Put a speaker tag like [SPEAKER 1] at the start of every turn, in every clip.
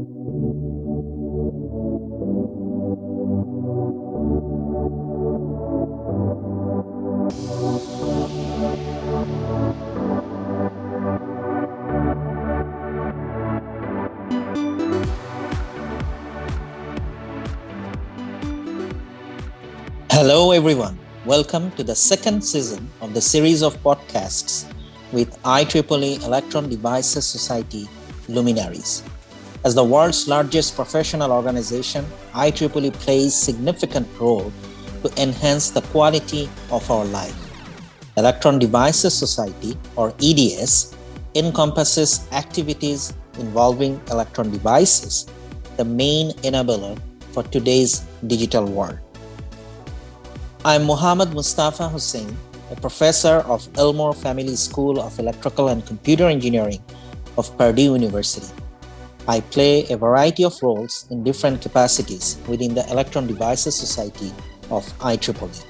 [SPEAKER 1] Hello, everyone. Welcome to the second season of the series of podcasts with IEEE Electron Devices Society luminaries. As the world's largest professional organization, IEEE plays significant role to enhance the quality of our life. Electron Devices Society, or EDS, encompasses activities involving electron devices, the main enabler for today's digital world. I'm Muhammad Mustafa Hussain, a professor of Elmore Family School of Electrical and Computer Engineering of Purdue University. I play a variety of roles in different capacities within the Electron Devices Society of IEEE.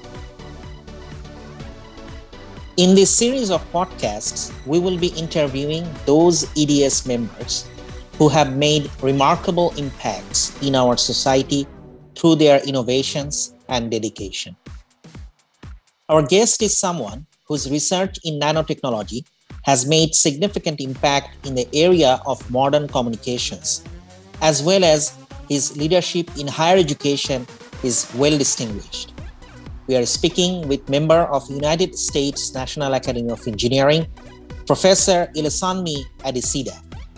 [SPEAKER 1] In this series of podcasts, we will be interviewing those EDS members who have made remarkable impacts in our society through their innovations and dedication. Our guest is someone whose research in nanotechnology has made significant impact in the area of modern communications, as well as his leadership in higher education is well distinguished. We are speaking with member of United States National Academy of Engineering, Professor Ilesanmi Adesida.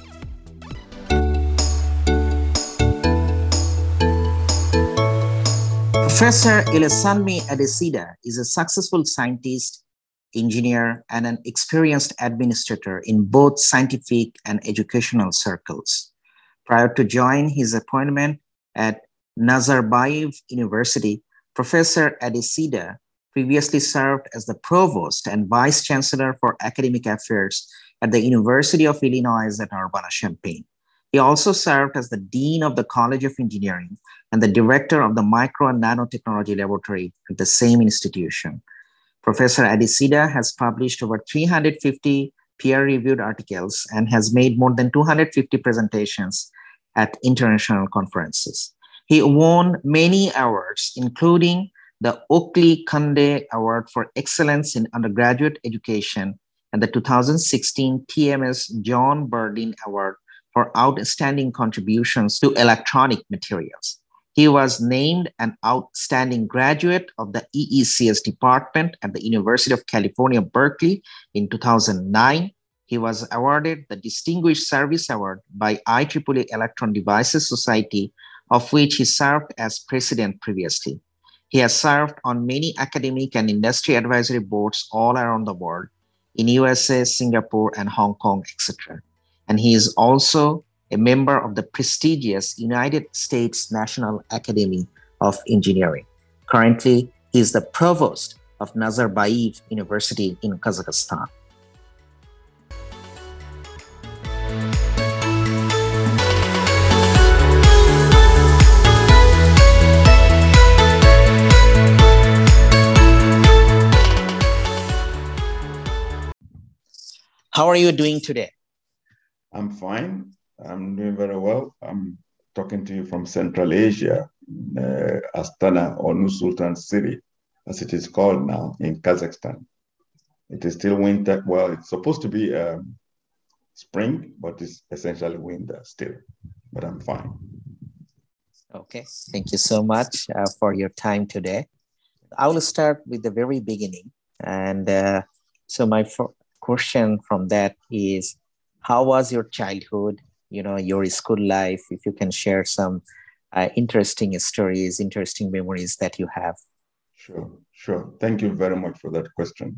[SPEAKER 1] Professor Ilesanmi Adesida is a successful scientist, engineer, and an experienced administrator in both scientific and educational circles. Prior to joining his appointment at Nazarbayev University, Professor Adesida previously served as the provost and vice chancellor for academic affairs at the University of Illinois at Urbana-Champaign. He also served as the dean of the College of Engineering and the director of the Micro and Nanotechnology Laboratory at the same institution. Professor Adesida has published over 350 peer-reviewed articles and has made more than 250 presentations at international conferences. He won many awards, including the Oakley Kunde Award for Excellence in Undergraduate Education and the 2016 TMS John Burdeen Award for Outstanding Contributions to Electronic Materials. He was named an outstanding graduate of the EECS department at the University of California, Berkeley in 2009. He was awarded the Distinguished Service Award by IEEE Electron Devices Society, of which he served as president previously. He has served on many academic and industry advisory boards all around the world, in USA, Singapore, and Hong Kong, etc. And he is also a member of the prestigious United States National Academy of Engineering. Currently, he is the provost of Nazarbayev University in Kazakhstan. How are you doing today?
[SPEAKER 2] I'm fine. I'm doing very well. I'm talking to you from Central Asia, Astana or Nur Sultan City, as it is called now in Kazakhstan. It is still winter. Well, it's supposed to be spring, but it's essentially winter still. But I'm fine.
[SPEAKER 1] Okay. Thank you so much for your time today. I will start with the very beginning. And so my question from that is, how was your childhood? Your school life, if you can share some interesting stories, interesting memories that you have.
[SPEAKER 2] Sure. Thank you very much for that question.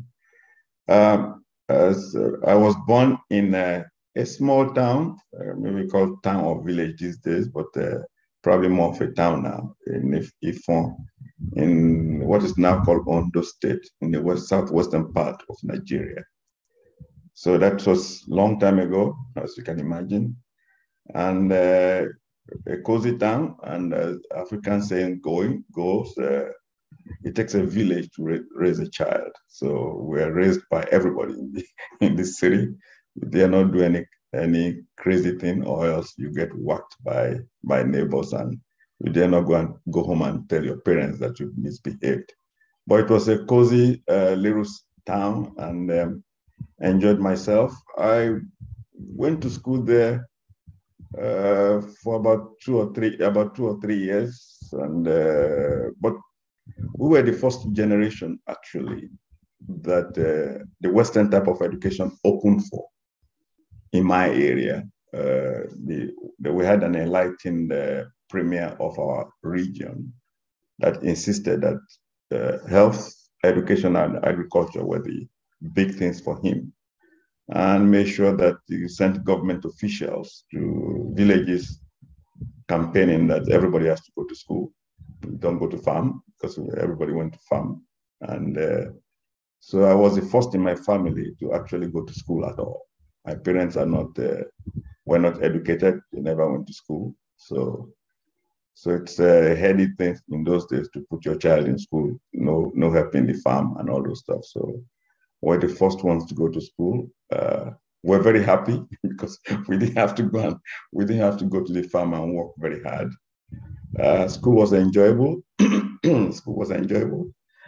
[SPEAKER 2] As I was born in a small town, maybe called town or village these days, but probably more of a town now, in Ifon, in what is now called Ondo State, in the southwestern part of Nigeria. So that was a long time ago, as you can imagine. And a cozy town, and African saying goes, it takes a village to raise a child. So we're raised by everybody in this city. They are not doing any crazy thing, or else you get whacked by neighbors, and you dare not go home and tell your parents that you misbehaved. But it was a cozy little town, and enjoyed myself. I went to school there for about 2 or 3 years, and but we were the first generation actually that the Western type of education opened for in my area. We had an enlightened premier of our region that insisted that health, education, and agriculture were the big things for him, and made sure that he sent government officials to villages campaigning that everybody has to go to school. Don't go to farm, because everybody went to farm. And so I was the first in my family to actually go to school at all. My parents were not educated. They never went to school. So it's a heady thing in those days to put your child in school, no help in the farm and all those stuff. So we're the first ones to go to school. We're very happy because we didn't have to go to the farm and work very hard. School was enjoyable. School was enjoyable.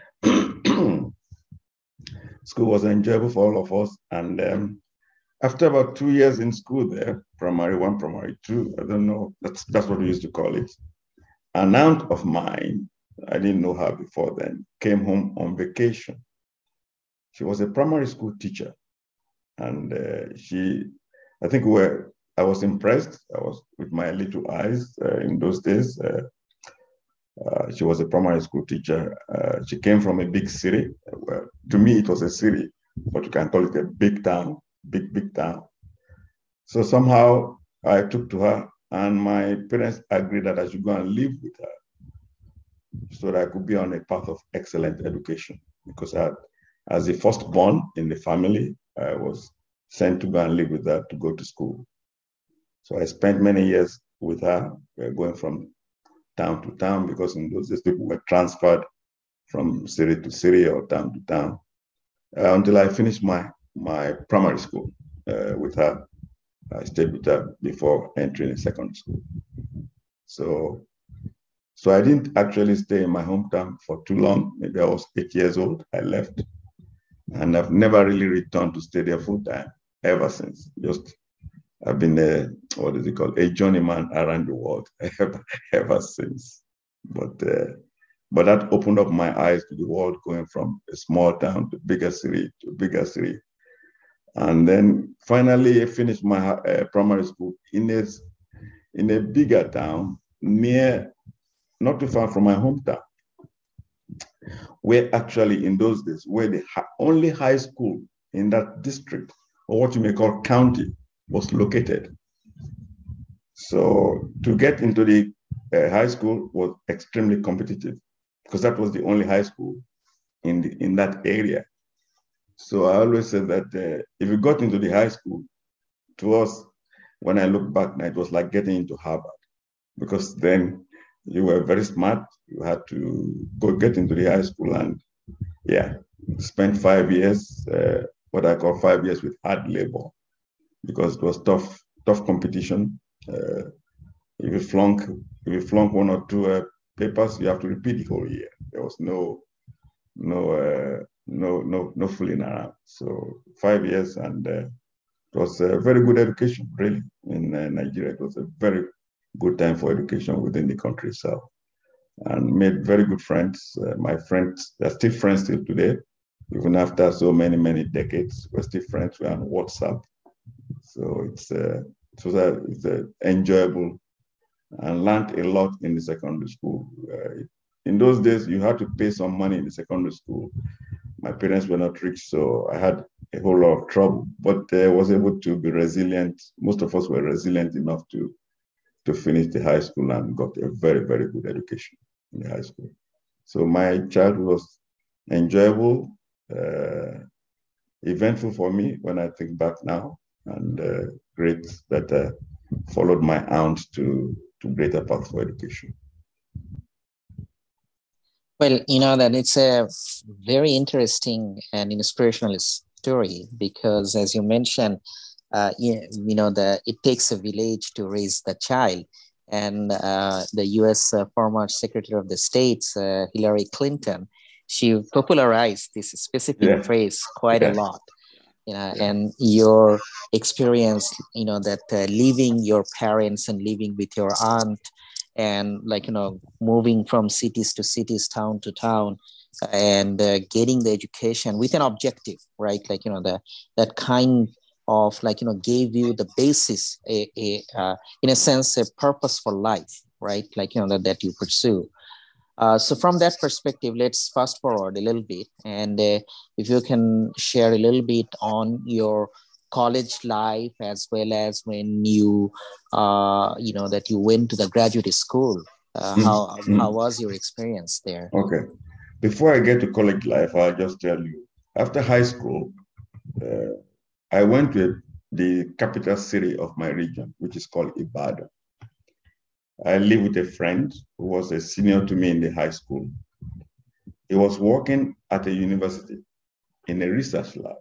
[SPEAKER 2] School was enjoyable for all of us. And after about 2 years in school there, primary 1, primary 2, I don't know, that's what we used to call it. An aunt of mine, I didn't know her before then, came home on vacation. She was a primary school teacher. And I was impressed. I was with my little eyes in those days. She was a primary school teacher. She came from a big city. Well, to me, it was a city, but you can call it a big town, big town. So somehow I took to her, and my parents agreed that I should go and live with her so that I could be on a path of excellent education. Because as the firstborn in the family, I was sent to go and live with her to go to school. So I spent many years with her. We were going from town to town, because in those days people were transferred from city to city or town to town, until I finished my primary school with her. I stayed with her before entering a secondary school. So I didn't actually stay in my hometown for too long. Maybe I was 8 years old. I left, and I've never really returned to stay there full time ever since. I've been a journeyman around the world ever since. But that opened up my eyes to the world, going from a small town to bigger city to bigger city. And then finally I finished my primary school in a bigger town, not too far from my hometown, where actually in those days, where the only high school in that district, or what you may call county, was located. So to get into the high school was extremely competitive, because that was the only high school in that area. So I always said that if you got into the high school, to us, when I look back now, it was like getting into Harvard, because then you were very smart. You had to go get into the high school and spend 5 years, what I call 5 years with hard labor, because it was tough competition. If you flunk 1 or 2 papers, you have to repeat the whole year. There was no fooling around. So 5 years, and it was a very good education, really, in Nigeria. It was a very good time for education within the country itself, and made very good friends. My friends, they're still friends till today, even after so many decades. We're still friends. We're on WhatsApp. So it's enjoyable, and learned a lot in the secondary school. In those days, you had to pay some money in the secondary school. My parents were not rich, so I had a whole lot of trouble, but I was able to be resilient. Most of us were resilient enough to finish the high school and got a very, very good education in the high school. So my childhood was enjoyable, eventful for me when I think back now, and great that I followed my aunt to greater path for education.
[SPEAKER 1] Well, that it's a very interesting and inspirational story, because as you mentioned, it takes a village to raise the child. And the US former Secretary of the States, Hillary Clinton, she popularized this specific
[SPEAKER 2] Yeah.
[SPEAKER 1] phrase quite a
[SPEAKER 2] Yes.
[SPEAKER 1] lot.
[SPEAKER 2] Yeah.
[SPEAKER 1] And your experience, that leaving your parents and living with your aunt and moving from cities to cities, town to town, and getting the education with an objective, right? That kind of gave you the basis, in a sense, a purpose for life, right? That you pursue. So from that perspective, let's fast forward a little bit, and if you can share a little bit on your college life, as well as when you, that you went to the graduate school. How was your experience there?
[SPEAKER 2] Okay. Before I get to college life, I'll just tell you. After high school, I went to the capital city of my region, which is called Ibadan. I lived with a friend who was a senior to me in the high school. He was working at a university in a research lab.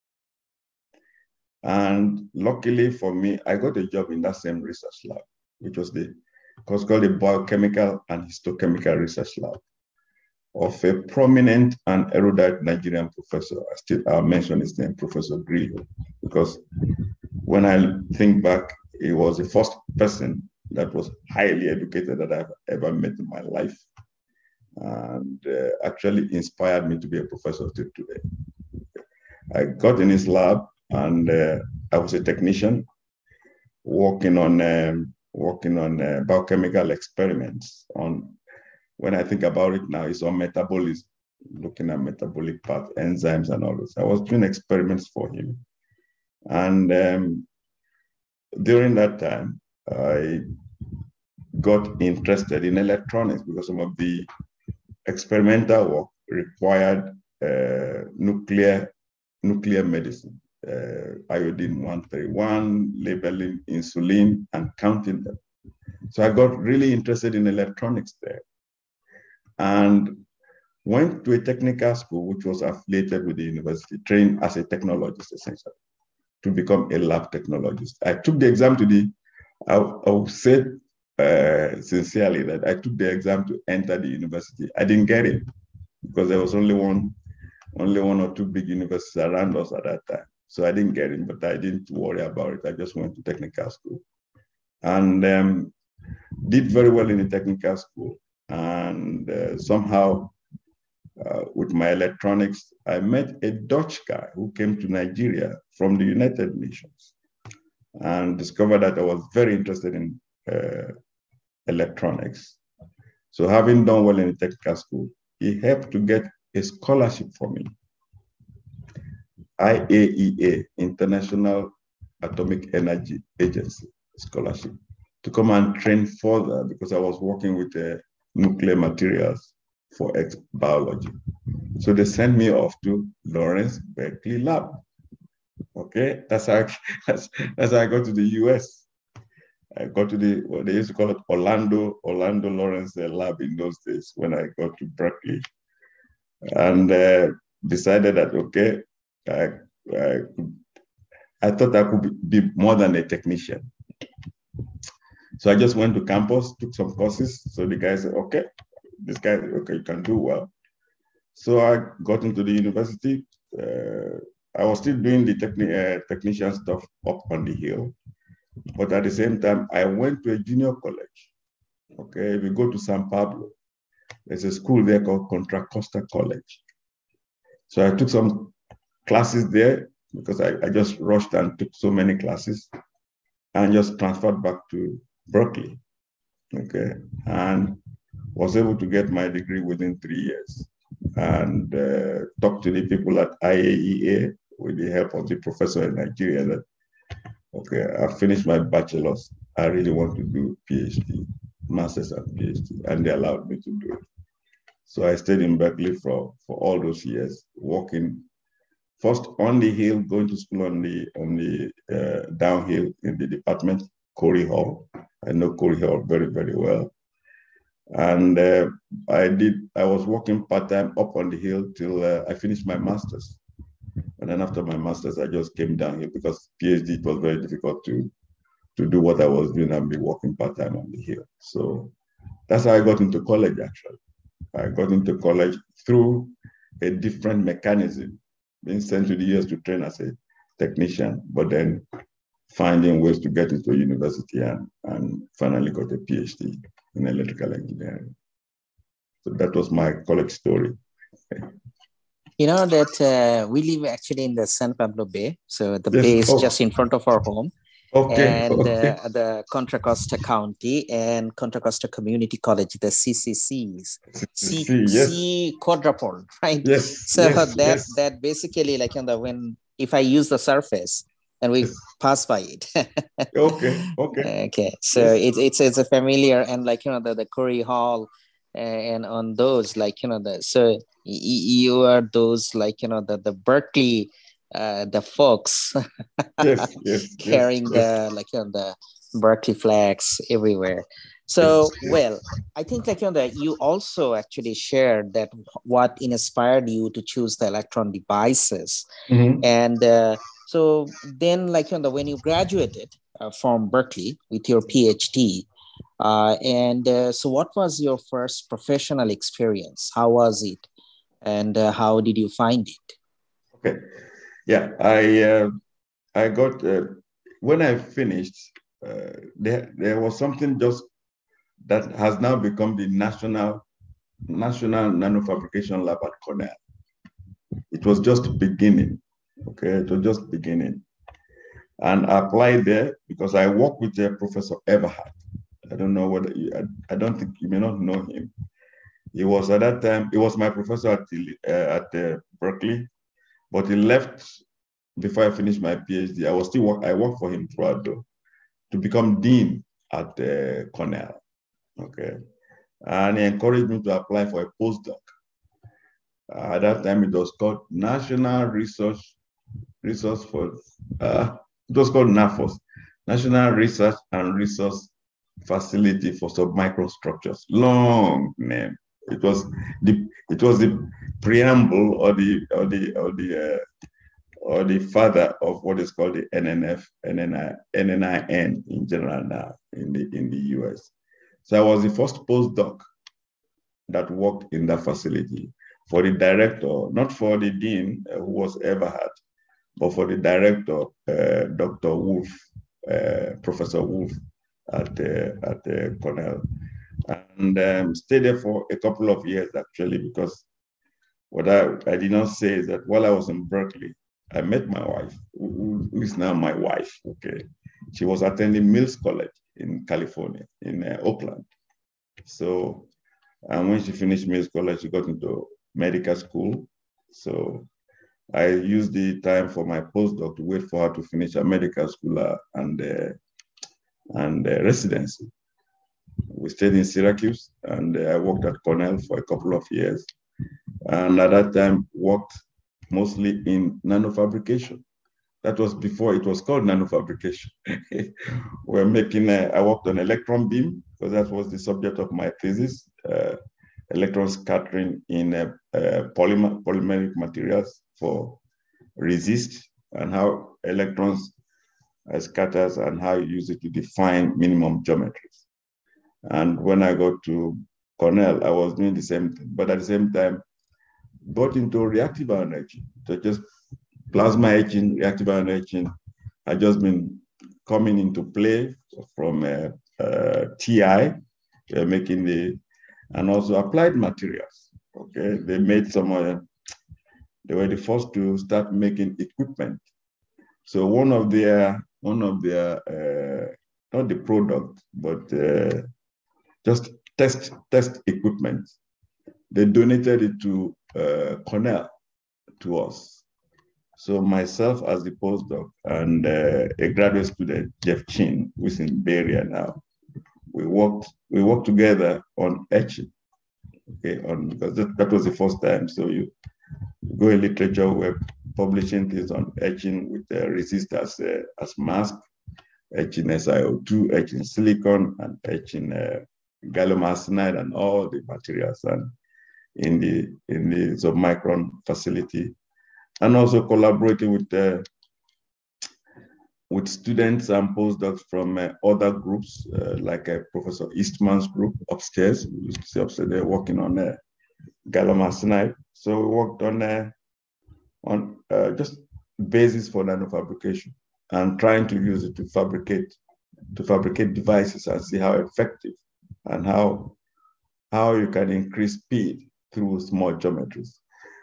[SPEAKER 2] And luckily for me, I got a job in that same research lab, which was called the Biochemical and Histochemical Research Lab of a prominent and erudite Nigerian professor. I'll mention his name, Professor Grillo, because when I think back, he was the first person that was highly educated that I've ever met in my life, and actually inspired me to be a professor till today. I got in his lab, and I was a technician working on biochemical experiments. When I think about it now, it's on metabolism, looking at metabolic path, enzymes, and all this. I was doing experiments for him, and during that time, I got interested in electronics because some of the experimental work required nuclear medicine, iodine 131, labeling insulin, and counting them. So I got really interested in electronics there, and went to a technical school which was affiliated with the university, trained as a technologist essentially, to become a lab technologist. I took the exam I will say sincerely that I took the exam to enter the university. I didn't get it because there was only one or two big universities around us at that time. So I didn't get it, but I didn't worry about it. I just went to technical school and did very well in the technical school. And somehow, with my electronics, I met a Dutch guy who came to Nigeria from the United Nations and discovered that I was very interested in electronics. So having done well in the technical school, he helped to get a scholarship for me. IAEA, International Atomic Energy Agency scholarship, to come and train further because I was working with nuclear materials for biology. So they sent me off to Lawrence Berkeley Lab. Okay, that's how I got to the US. I got to what they used to call it Orlando Lawrence Lab in those days when I got to Berkeley, and decided that okay, I thought I could be more than a technician. So I just went to campus, took some courses. So the guy said, okay, this guy, okay, you can do well. So I got into the university. I was still doing the technician stuff up on the hill. But at the same time, I went to a junior college. Okay, if you go to San Pablo, there's a school there called Contra Costa College. So I took some classes there because I just rushed and took so many classes and just transferred back to Berkeley. Okay, and was able to get my degree within 3 years and talked to the people at IAEA with the help of the professor in Nigeria that, okay, I finished my bachelor's. I really want to do PhD, master's and PhD, and they allowed me to do it. So I stayed in Berkeley for all those years, working first on the hill, going to school on the downhill in the department, Corey Hall. I know Corey Hall very, very well. And I was working part-time up on the hill till I finished my master's. And And then after my master's, I just came down here because PhD, it was very difficult to do what I was doing and be working part-time on the hill. So that's how I got into college, actually. I got into college through a different mechanism, being sent to the US to train as a technician, but then finding ways to get into a university and finally got a PhD in electrical engineering. So that was my college story.
[SPEAKER 1] You know that we live actually in the San Pablo Bay. So the bay is just in front of our home.
[SPEAKER 2] Okay.
[SPEAKER 1] And the Contra Costa County and Contra Costa Community College, the CCCs, C quadruple, right?
[SPEAKER 2] Yes.
[SPEAKER 1] So that basically, like when if I use the surface and we pass by it.
[SPEAKER 2] Okay.
[SPEAKER 1] So it's a familiar, and like the Curry Hall and on those, like so you are those, like the Berkeley the folks carrying the the Berkeley flags everywhere. So well, I think you also actually shared that what inspired you to choose the electron devices.
[SPEAKER 2] Mm-hmm.
[SPEAKER 1] And so then when you graduated from Berkeley with your PhD, so what was your first professional experience? How was it? And how did you find it?
[SPEAKER 2] Okay. Yeah, I got when I finished. There was something just that has now become the National Nanofabrication Lab at Cornell. It was just beginning. Okay, it was just beginning, and I applied there because I worked with Professor Everhart. I don't know whether I don't think you may not know him. He was at that time. He was my professor at Berkeley, but he left before I finished my PhD. I worked for him throughout though, to become dean at Cornell. Okay, and he encouraged me to apply for a postdoc. At that time, it was called National Resource for. It was called NAFOS, National Research and Resource Facility for Submicrostructures. Long name. It was the preamble or the father of what is called the NNF, NNIN in general now in the US. So I was the first postdoc that worked in that facility for the director, not for the dean who was Everhart, but for the director, Dr. Wolf, Professor Wolf at Cornell, and stayed there for a couple of years actually, because what I did not say is that while I was in Berkeley, I met my wife, who is now my wife. Okay, she was attending Mills College in California, in Oakland. So, and when she finished Mills College, she got into medical school. So I used the time for my postdoc to wait for her to finish her medical school and residency. We stayed in Syracuse, and I worked at Cornell for a couple of years. And at that time, worked mostly in nanofabrication. That was before it was called nanofabrication. I worked on electron beam, because that was the subject of my thesis, electron scattering in polymeric materials for resist, and how electrons scatters and how you use it to define minimum geometries. And when I got to Cornell, I was doing the same thing, but at the same time, got into reactive ion etching. So just plasma etching, reactive ion etching had just been coming into play from TI, making and also applied materials. Okay, they made they were the first to start making equipment. So one of their not the product, but just test equipment, they donated it to Cornell, to us. So myself as the postdoc and a graduate student, Jeff Chin, who's in Bay Area now, we worked together on etching. Okay, because that was the first time. So you go in literature, we're publishing things on etching with resist as mask, etching SiO2, etching silicon, and etching gallium arsenide and all the materials. And in the submicron facility, and also collaborating with students and postdocs from other groups, like Professor Eastman's group upstairs. We used to see upstairs, they're working on gallium arsenide. So we worked on just basis for nanofabrication and trying to use it to fabricate devices and see how effective and how you can increase speed through small geometries.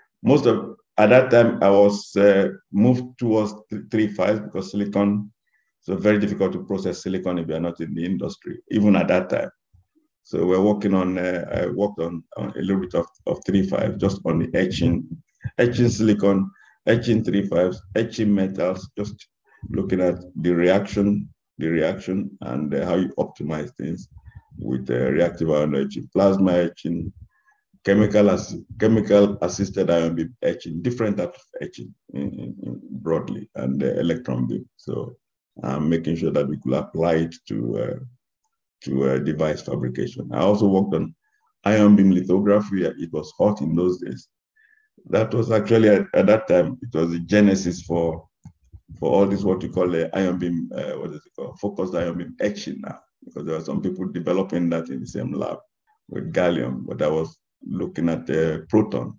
[SPEAKER 2] At that time, I was moved towards 3.5 because silicon, so very difficult to process silicon if you're not in the industry, even at that time. So we're working on, I worked on a little bit of 3.5, just on the etching silicon, etching 3.5s, etching metals, just looking at the reaction and how you optimize things with reactive ion etching, plasma etching, chemical assisted ion beam etching, different types of etching broadly, and electron beam. So making sure that we could apply it to device fabrication. I also worked on ion beam lithography. It was hot in those days. That was actually at that time, it was the genesis for all this, what we call the ion beam, what is it called? Focused ion beam etching now, because there are some people developing that in the same lab with gallium, but I was looking at the proton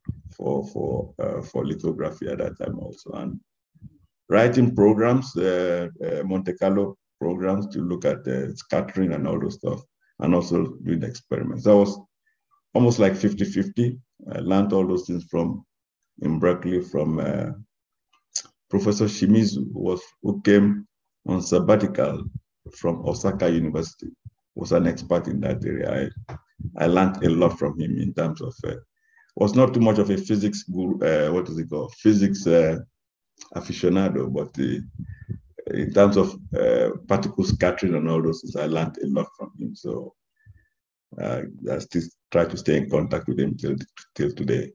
[SPEAKER 2] for lithography at that time also, and writing programs, Monte Carlo programs to look at the scattering and all those stuff, and also doing experiments. That was almost like 50-50. I learned all those things in Berkeley from Professor Shimizu, who came on sabbatical from Osaka University, was an expert in that area. I learned a lot from him in terms of, was not too much of a physics guru, physics aficionado, but in terms of particle scattering and all those things, I learned a lot from him. So I still try to stay in contact with him till today.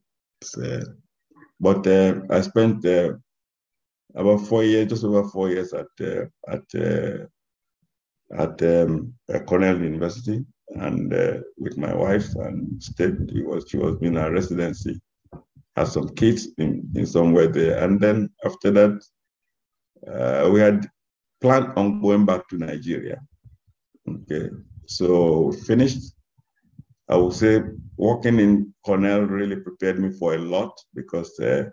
[SPEAKER 2] But I spent about 4 years, just over 4 years at Cornell University, and with my wife, and she was in our residency, had some kids in somewhere there, and then after that, we had planned on going back to Nigeria. Okay, so finished. I would say working in Cornell really prepared me for a lot, because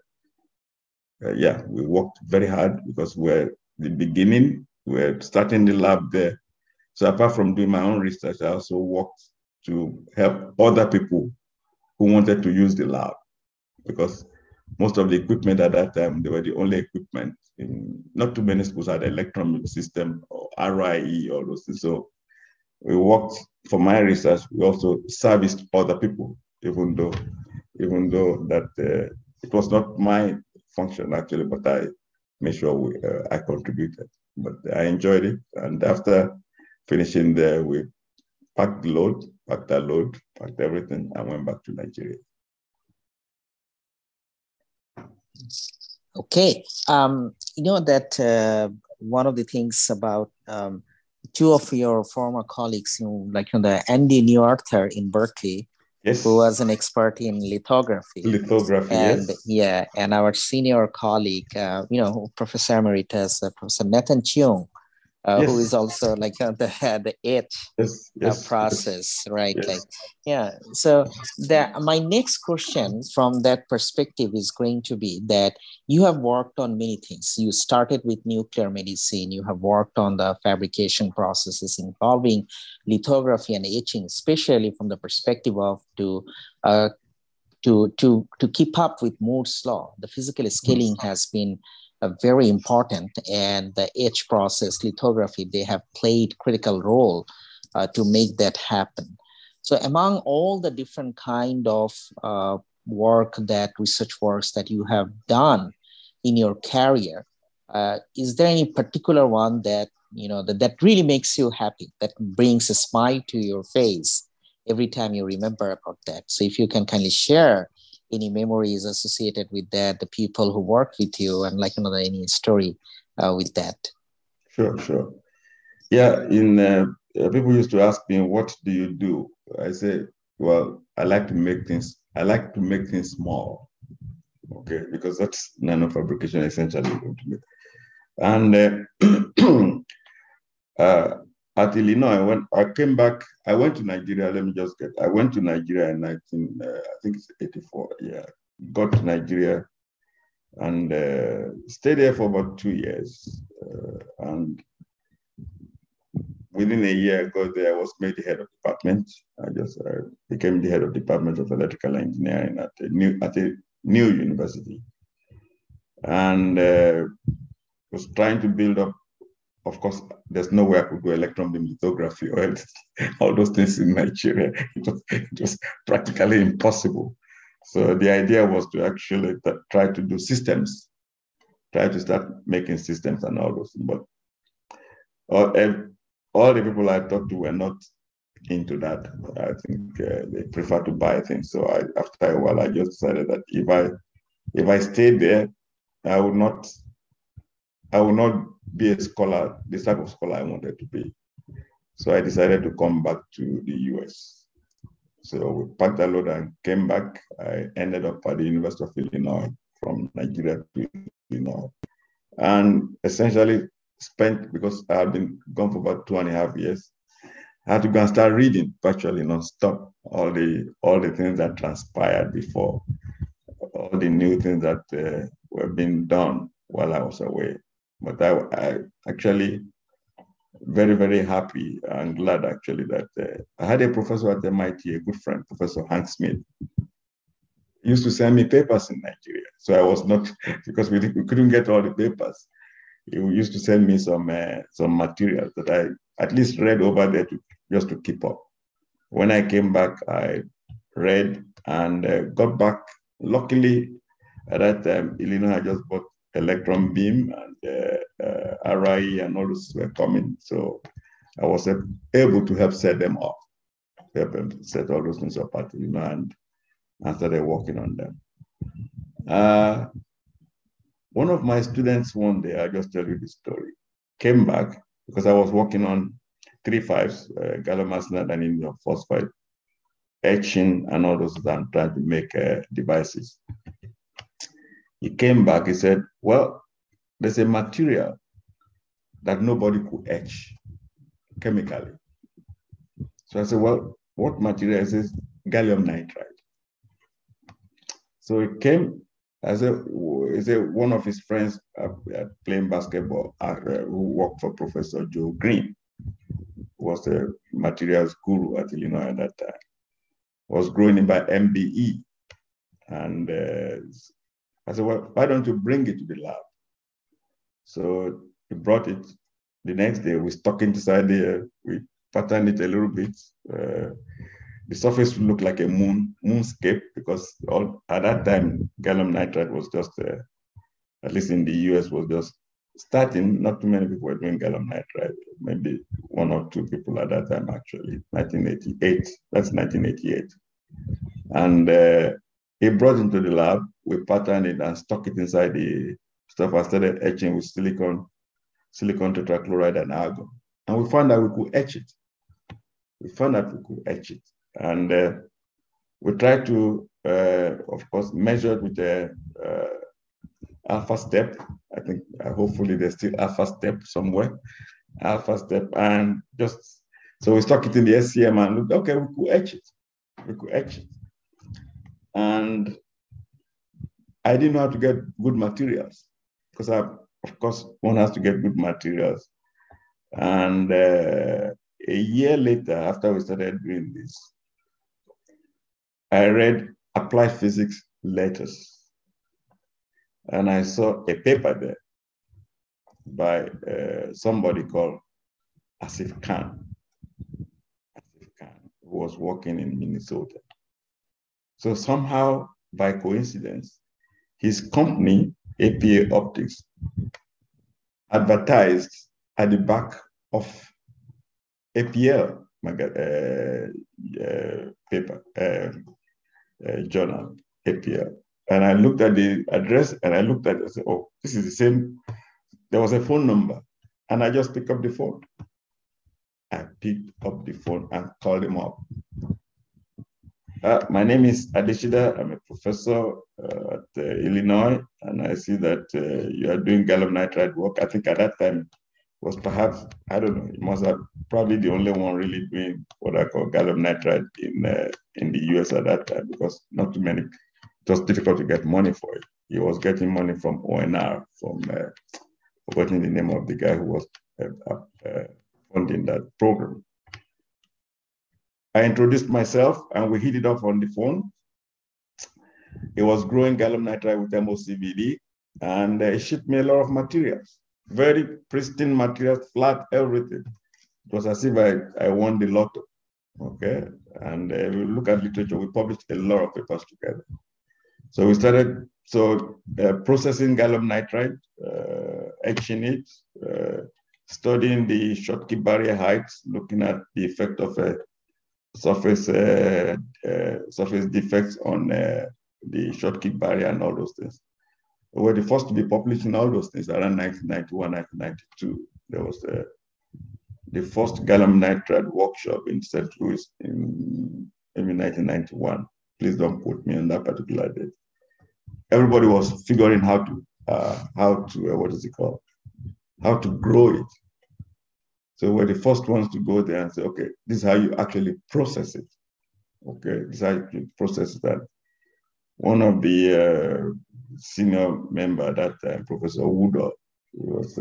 [SPEAKER 2] we worked very hard, because we're the beginning, we're starting the lab there. So apart from doing my own research, I also worked to help other people who wanted to use the lab, because most of the equipment at that time, they were the only equipment. Not too many schools had electron system or RIE or those things. So we worked for my research. We also serviced other people, even though that it was not my function actually, but I made sure I contributed. But I enjoyed it, and after finishing there, we packed everything, and went back to Nigeria.
[SPEAKER 1] Okay, you know that one of the things about two of your former colleagues, the Andy Neuarther in Berkeley,
[SPEAKER 2] yes,
[SPEAKER 1] who was an expert in lithography. And
[SPEAKER 2] yes.
[SPEAKER 1] And our senior colleague, Professor Emeritus, Professor Nathan Cheung,
[SPEAKER 2] yes.
[SPEAKER 1] who is also the etch process, right?
[SPEAKER 2] Yes.
[SPEAKER 1] So my next question from that perspective is going to be that you have worked on many things. You started with nuclear medicine. You have worked on the fabrication processes involving lithography and etching, especially from the perspective of to keep up with Moore's law. The physical scaling has been very important, and the etch process, lithography, they have played critical role to make that happen. So among all the different kind of research works that you have done in your career, is there any particular one that that really makes you happy, that brings a smile to your face every time you remember about that? So if you can kindly share any memories associated with that, the people who work with you, and any story with that.
[SPEAKER 2] Sure. Yeah, people used to ask me, what do you do? I say, well, I like to make things small. Okay, because that's nanofabrication essentially going to be. And at Illinois, I came back, I went to Nigeria. I went to Nigeria in I think it's 84. Yeah, got to Nigeria and stayed there for about 2 years. And within a year I got there, I was made the head of department. I just became the head of department of electrical engineering at a new university. And was trying to build up. Of course, there's no way I could do electron beam lithography or all those things in Nigeria. It was practically impossible. So the idea was to actually try to do systems, try to start making systems and all those things. But all the people I talked to were not into that. I think they prefer to buy things. So after a while, I just decided that if I stayed there, I would not be a scholar, the type of scholar I wanted to be. So I decided to come back to the US. So we packed a load and came back. I ended up at the University of Illinois, from Nigeria to Illinois. And essentially spent, because I had been gone for about 2.5 years, I had to go and start reading virtually non-stop all the things that transpired before, all the new things that were being done while I was away. But I actually very, very happy and glad actually that I had a professor at MIT, a good friend, Professor Hank Smith. He used to send me papers in Nigeria. So I was not, because we couldn't get all the papers. He used to send me some materials that I at least read over there just to keep up. When I came back, I read and got back. Luckily, at that time, Illinois had just bought electron beam and RIE and all those were coming. So I was able to help set them up, help them set all those things up at Illinois, and started working on them. One of my students one day, I'll just tell you the story, came back because I was working on 3.5s, gallium arsenide and indium phosphide, etching and all those, and trying to make devices. He came back, he said, well, there's a material that nobody could etch chemically. So I said, well, what material? He says, gallium nitride. So he came, he said one of his friends playing basketball who worked for Professor Joe Green, who was a materials guru at Illinois at that time, was growing it by MBE. And I said, well, why don't you bring it to the lab? So he brought it. The next day, we stuck it inside there. We patterned it a little bit. The surface looked like a moonscape because at that time, gallium nitride was just, at least in the US, was just starting. Not too many people were doing gallium nitride. Maybe 1 or 2 people at that time, actually. 1988. That's 1988. And he brought it into the lab. We patterned it and stuck it inside the stuff. I started etching with silicon tetrachloride and argon. And we found that we could etch it. And we tried to, of course, measure it with the alpha step. I think hopefully there's still alpha step somewhere. Alpha step. And so we stuck it in the SCM and looked, okay, we could etch it. And I didn't know how to get good materials because of course, one has to get good materials. And a year later, after we started doing this, I read Applied Physics Letters. And I saw a paper there by somebody called Asif Khan. Who was working in Minnesota. So somehow, by coincidence, his company, APA Optics, advertised at the back of APL paper, journal, APL. And I looked at the address and I looked at it and said, oh, this is the same. There was a phone number. And I just picked up the phone. I picked up the phone and called him up. My name is Adeshida. I'm a professor at Illinois, and I see that you are doing gallium nitride work. I think at that time was perhaps, I don't know, it must have probably the only one really doing what I call gallium nitride in the US at that time, because not too many, it was difficult to get money for it. He was getting money from ONR, from forgetting the name of the guy who was funding that program. I introduced myself and we hit it off on the phone. It was growing gallium nitride with MOCVD, and he shipped me a lot of materials, very pristine materials, flat, everything. It was as if I won the lotto, okay? And we look at literature, we published a lot of papers together. So we started processing gallium nitride, etching it, studying the Schottky barrier heights, looking at the effect of surface defects on the Schottky barrier and all those things. We were the first to be publishing all those things around 1991, 1992. There was the first gallium nitride workshop in St. Louis in maybe 1991. Please don't quote me on that particular date. Everybody was figuring how to what is it called? How to grow it. So we're the first ones to go there and say, okay, this is how you actually process it. Okay, this is how you process that. One of the senior member at that time, Professor Woodall, was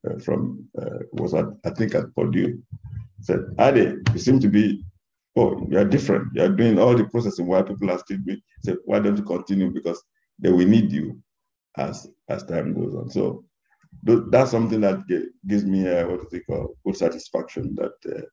[SPEAKER 2] I think at Purdue, said, Ade, you seem to be, you are different. You are doing all the processing while people are still doing. Said, why don't you continue? Because they will need you as time goes on. So that's something that gives me good satisfaction that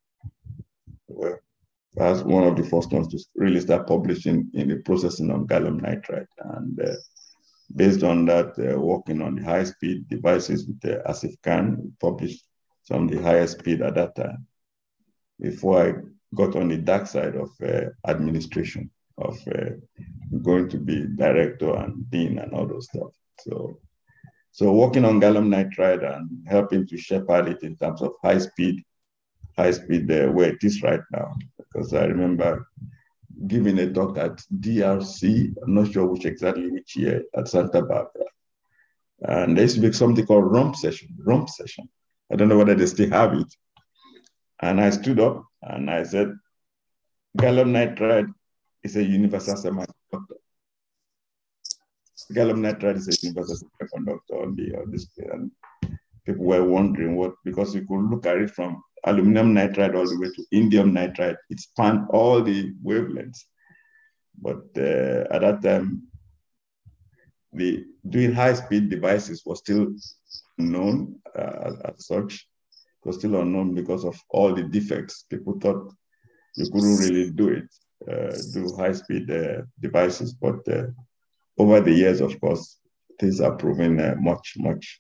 [SPEAKER 2] as one of the first ones to really start publishing in the processing of gallium nitride, and based on that, working on the high-speed devices with the ASIF CAN, published some of the highest speed at that time. Before I got on the dark side of administration, of going to be director and dean and all those stuff. So working on gallium nitride and helping to shepherd it in terms of high speed where it is right now. Because I remember giving a talk at DRC, I'm not sure which year, at Santa Barbara. And there used to be something called rump session. I don't know whether they still have it. And I stood up and I said, gallium nitride is a universal semiconductor. Gallium nitride is a universal semiconductor on this. And people were wondering what, because you could look at it from aluminum nitride all the way to indium nitride. It spanned all the wavelengths. But at that time, doing high-speed devices was still unknown as such. It was still unknown because of all the defects. People thought you couldn't really do it, do high-speed devices. But over the years, of course, things are proving much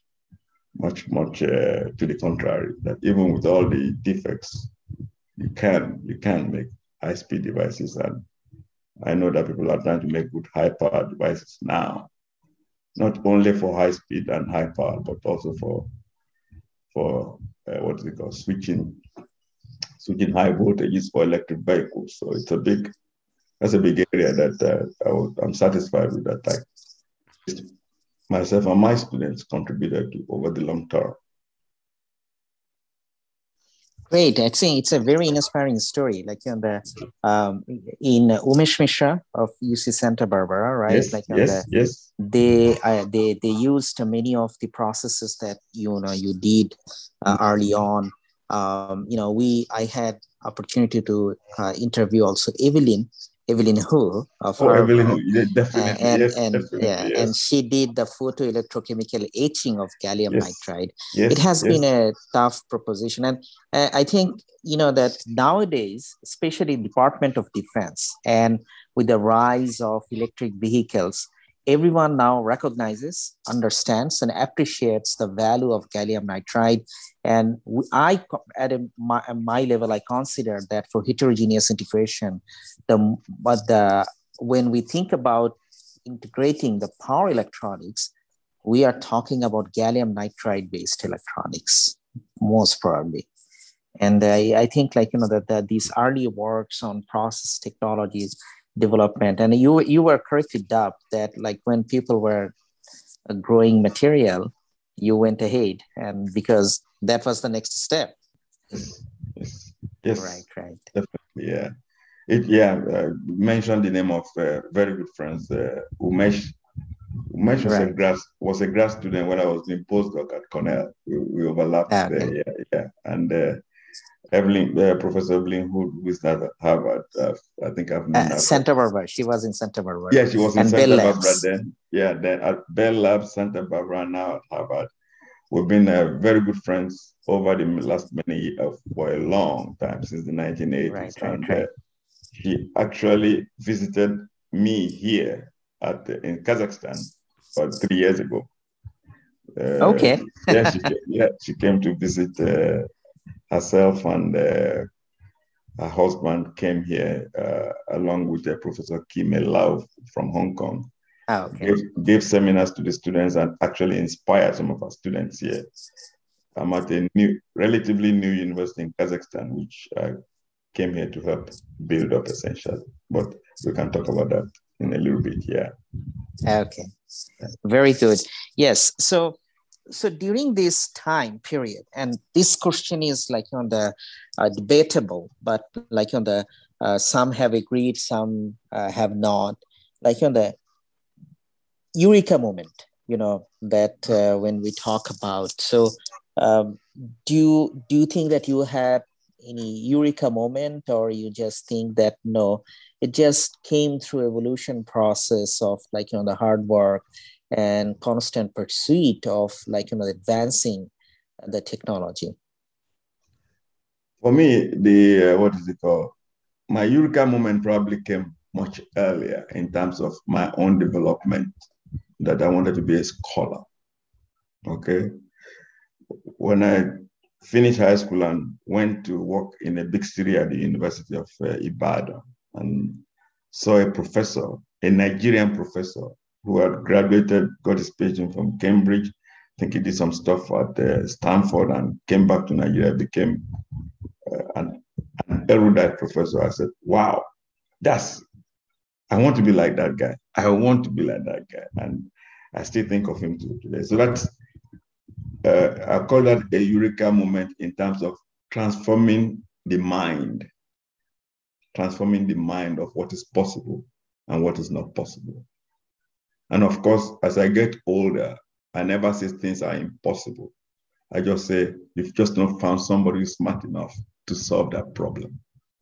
[SPEAKER 2] to the contrary, that even with all the defects, you can make high-speed devices. And I know that people are trying to make good high-power devices now, not only for high speed and high power, but also for switching high voltages for electric vehicles. So that's a big area that I'm satisfied with that myself and my students contributed to over the long term.
[SPEAKER 1] Great. I think it's a very inspiring story. Like in Umesh Mishra of UC Santa Barbara, right?
[SPEAKER 2] Yes.
[SPEAKER 1] They used many of the processes that you did early on. I had opportunity to interview also Evelyn Hu of
[SPEAKER 2] Evelyn Hu, yeah, definitely.
[SPEAKER 1] And she did the photoelectrochemical etching of gallium nitride.
[SPEAKER 2] Yes,
[SPEAKER 1] it has been a tough proposition, and I think that nowadays, especially Department of Defense, and with the rise of electric vehicles, everyone now recognizes, understands, and appreciates the value of gallium nitride. And at my level, I consider that for heterogeneous integration, when we think about integrating the power electronics, we are talking about gallium nitride based electronics, most probably. And I think that these early works on process technologies, development. And you were correctly dubbed that, like, when people were growing material, you went ahead, and because that was the next step.
[SPEAKER 2] Yes, yes,
[SPEAKER 1] Right,
[SPEAKER 2] yes,
[SPEAKER 1] right.
[SPEAKER 2] definitely. Yeah. Mentioned the name of very good friends. Umesh. Umesh
[SPEAKER 1] Right.
[SPEAKER 2] was a grad student when I was doing postdoc at Cornell. We overlapped
[SPEAKER 1] Ah,
[SPEAKER 2] there.
[SPEAKER 1] okay.
[SPEAKER 2] Yeah, yeah. And Professor Evelyn Hood, who is now at Harvard. I think I've known her for.
[SPEAKER 1] Santa Barbara. She was in Santa Barbara.
[SPEAKER 2] Yeah, she was in
[SPEAKER 1] And Bell
[SPEAKER 2] Santa Barbara
[SPEAKER 1] Labs.
[SPEAKER 2] then. Yeah, then at Bell Labs, Santa Barbara, now at Harvard. We've been very good friends over the last many years for a long time, since the 1980s.
[SPEAKER 1] Right, right,
[SPEAKER 2] And
[SPEAKER 1] right.
[SPEAKER 2] she actually visited me here in Kazakhstan about 3 years ago. Uh,
[SPEAKER 1] Okay.
[SPEAKER 2] she came to visit herself, and her husband came here along with Professor Kim Lau from Hong Kong.
[SPEAKER 1] Ah, okay.
[SPEAKER 2] Gave seminars to the students and actually inspired some of our students here. I'm at a relatively new university in Kazakhstan, which I came here to help build up essentially. But we can talk about that in a little bit. Yeah.
[SPEAKER 1] Okay. Very good. Yes. So during this time period, and this question is like on the debatable, but like on the some have agreed, some have not. Like on the eureka moment, that when we talk about. So, do you think that you had any eureka moment, or you just think that no, it just came through evolution process of like the hard work and constant pursuit of like advancing the technology?
[SPEAKER 2] For me, the what is it called? My eureka moment probably came much earlier in terms of my own development, that I wanted to be a scholar. Okay. When I finished high school and went to work in a big city at the University of Ibadan, and saw a professor, a Nigerian professor who had graduated, got his PhD from Cambridge. I think he did some stuff at Stanford and came back to Nigeria, became an erudite professor. I said, wow, I want to be like that guy. I want to be like that guy. And I still think of him today. So that's, I call that a eureka moment in terms of transforming the mind of what is possible and what is not possible. And of course, as I get older, I never say things are impossible. I just say, you've just not found somebody smart enough to solve that problem.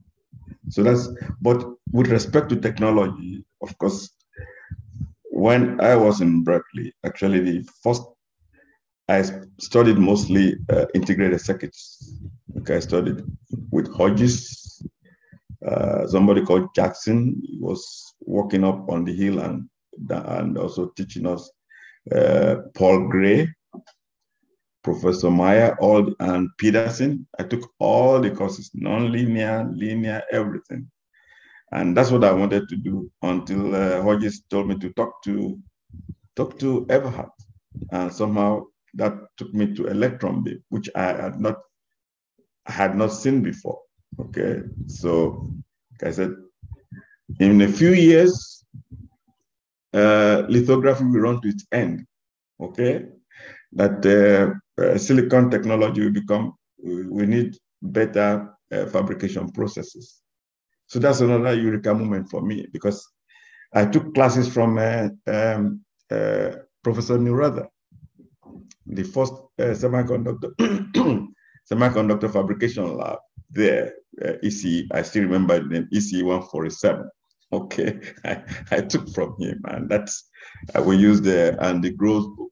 [SPEAKER 2] But with respect to technology, of course, when I was in Berkeley, actually I studied mostly integrated circuits. Okay, I studied with Hodges, somebody called Jackson was working up on the hill and also teaching us, Paul Gray, Professor Meyer, and Peterson. I took all the courses, non-linear, linear, everything. And that's what I wanted to do until Hodges told me to talk to Everhard. And somehow that took me to electron beam, which I had not seen before. Okay. So like I said, in a few years, lithography will run to its end. Okay. That silicon technology will become, we need better fabrication processes. So that's another eureka moment for me, because I took classes from Professor Nuratha, the first semiconductor fabrication lab there, EC, I still remember the name, EC 147. Okay, I took from him, and that's we used and the growth book.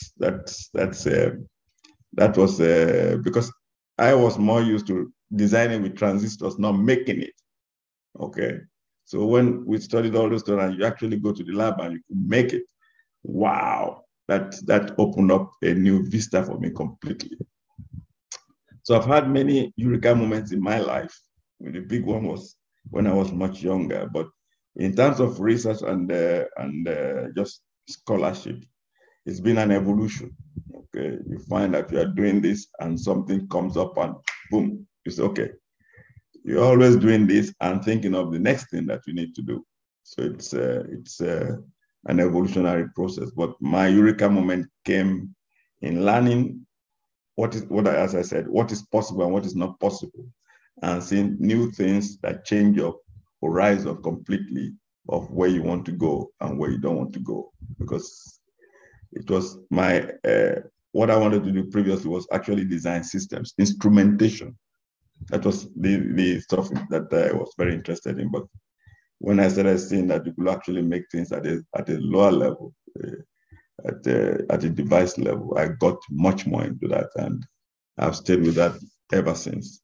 [SPEAKER 2] That was because I was more used to designing with transistors, not making it. Okay, so when we studied all those stuff, and you actually go to the lab and you can make it, wow, that opened up a new vista for me completely. So I've had many eureka moments in my life. The big one was when I was much younger, but in terms of research and just scholarship, it's been an evolution. Okay, you find that you are doing this and something comes up and boom, you say, okay, you're always doing this and thinking of the next thing that you need to do. So it's an evolutionary process. But my eureka moment came in learning as I said, what is possible and what is not possible, and seeing new things that change your horizon completely of where you want to go and where you don't want to go. Because it was my what I wanted to do previously was actually design systems, instrumentation. That was the stuff that I was very interested in. But when I started seeing that you could actually make things at a lower level, at a device level, I got much more into that, and I've stayed with that ever since.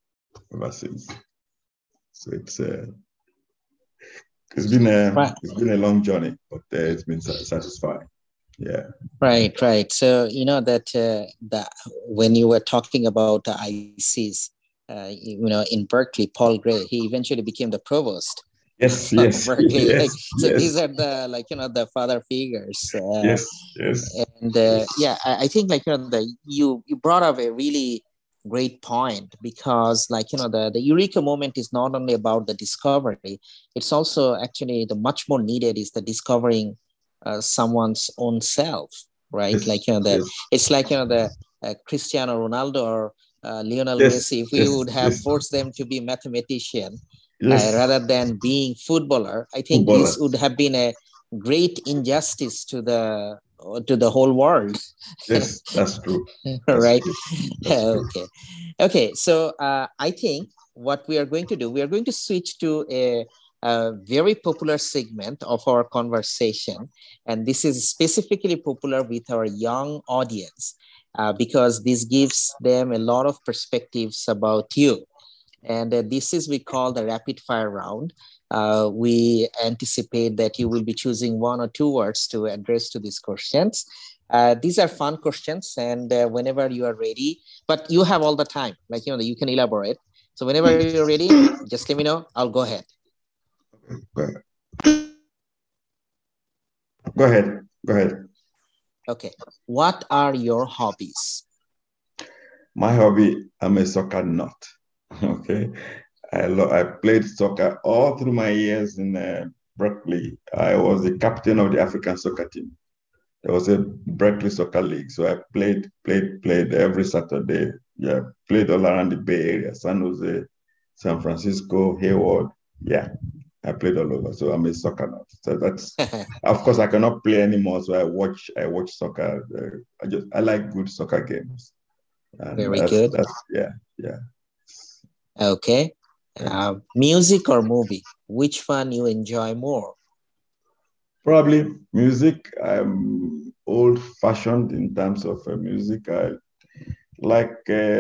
[SPEAKER 2] So it's been a long journey, but it's been satisfying. Yeah.
[SPEAKER 1] Right. So that when you were talking about the ICs, in Berkeley, Paul Gray, he eventually became the provost.
[SPEAKER 2] Yes.
[SPEAKER 1] Berkeley.
[SPEAKER 2] Yes,
[SPEAKER 1] so these are the the father figures.
[SPEAKER 2] Yes.
[SPEAKER 1] And I think you brought up a really great point, because the eureka moment is not only about the discovery, it's also actually the much more needed is the discovering someone's own self, right?
[SPEAKER 2] Yes.
[SPEAKER 1] It's the Cristiano Ronaldo or Lionel Messi. If we would have forced them to be mathematician rather than being footballer, I think this would have been a great injustice to the whole world.
[SPEAKER 2] Yes, that's true.
[SPEAKER 1] Right. Okay. So I think what we are going to do, we are going to switch to a very popular segment of our conversation, and this is specifically popular with our young audience because this gives them a lot of perspectives about you. And this is we call the rapid fire round. We anticipate that you will be choosing one or two words to address to these questions. These are fun questions, and whenever you are ready, but you have all the time, you can elaborate. So whenever you're ready, just let me know. I'll go ahead.
[SPEAKER 2] Go ahead.
[SPEAKER 1] Okay. What are your hobbies?
[SPEAKER 2] My hobby, I'm a soccer nut. Okay. I played soccer all through my years in Berkeley. I was the captain of the African soccer team. There was a Berkeley Soccer League. So I played every Saturday. Yeah, played all around the Bay Area, San Jose, San Francisco, Hayward. Yeah, I played all over. So I'm a soccer nut. So that's, of course, I cannot play anymore. So I watch soccer. I like good soccer games. And
[SPEAKER 1] very good.
[SPEAKER 2] Yeah.
[SPEAKER 1] Okay. Music or movie? Which one you enjoy more?
[SPEAKER 2] Probably music. I'm old-fashioned in terms of music. I like,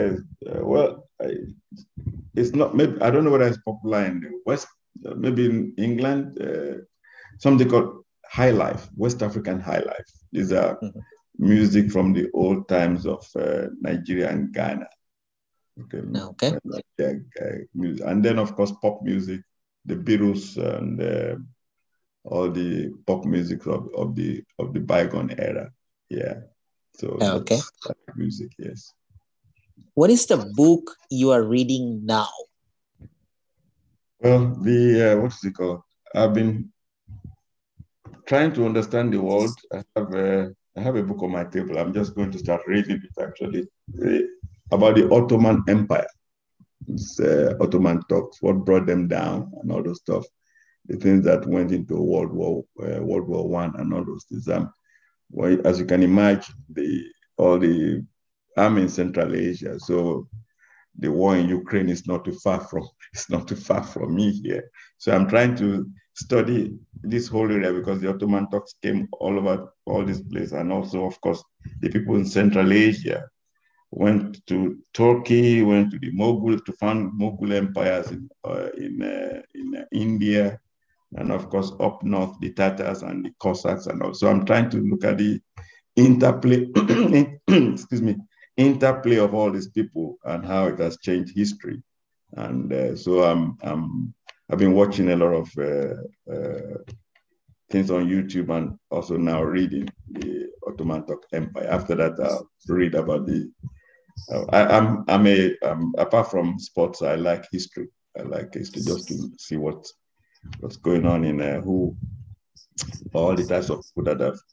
[SPEAKER 2] it's not, maybe, I don't know whether it's popular in the West, maybe in England, something called high life, West African high life. These are music from the old times of Nigeria and Ghana.
[SPEAKER 1] Okay.
[SPEAKER 2] And then, of course, pop music, the Beatles and all the pop music of the bygone era. Yeah. So
[SPEAKER 1] okay.
[SPEAKER 2] That's music, yes.
[SPEAKER 1] What is the book you are reading now?
[SPEAKER 2] Well, what is it called? I've been trying to understand the world. I have a book on my table. I'm just going to start reading it actually about the Ottoman Empire. It's Ottoman Turks, what brought them down and all those stuff. The things that went into World War I and all those things. Well, as you can imagine, all the I'm in Central Asia, so the war in Ukraine is not too far from me here. So I'm trying to study this whole area because the Ottoman Turks came all over all this place, and also, of course, the people in Central Asia went to Turkey, went to the Mughal to found Mughal empires in India, and of course up north the Tatars and the Cossacks and all. So I'm trying to look at the interplay, interplay of all these people and how it has changed history. And so I've been watching a lot of things on YouTube and also now reading the Ottoman Turk Empire. After that, I'll read about the. Apart from sports, I like history. I like history just to see what what's going on in who all the types of people that have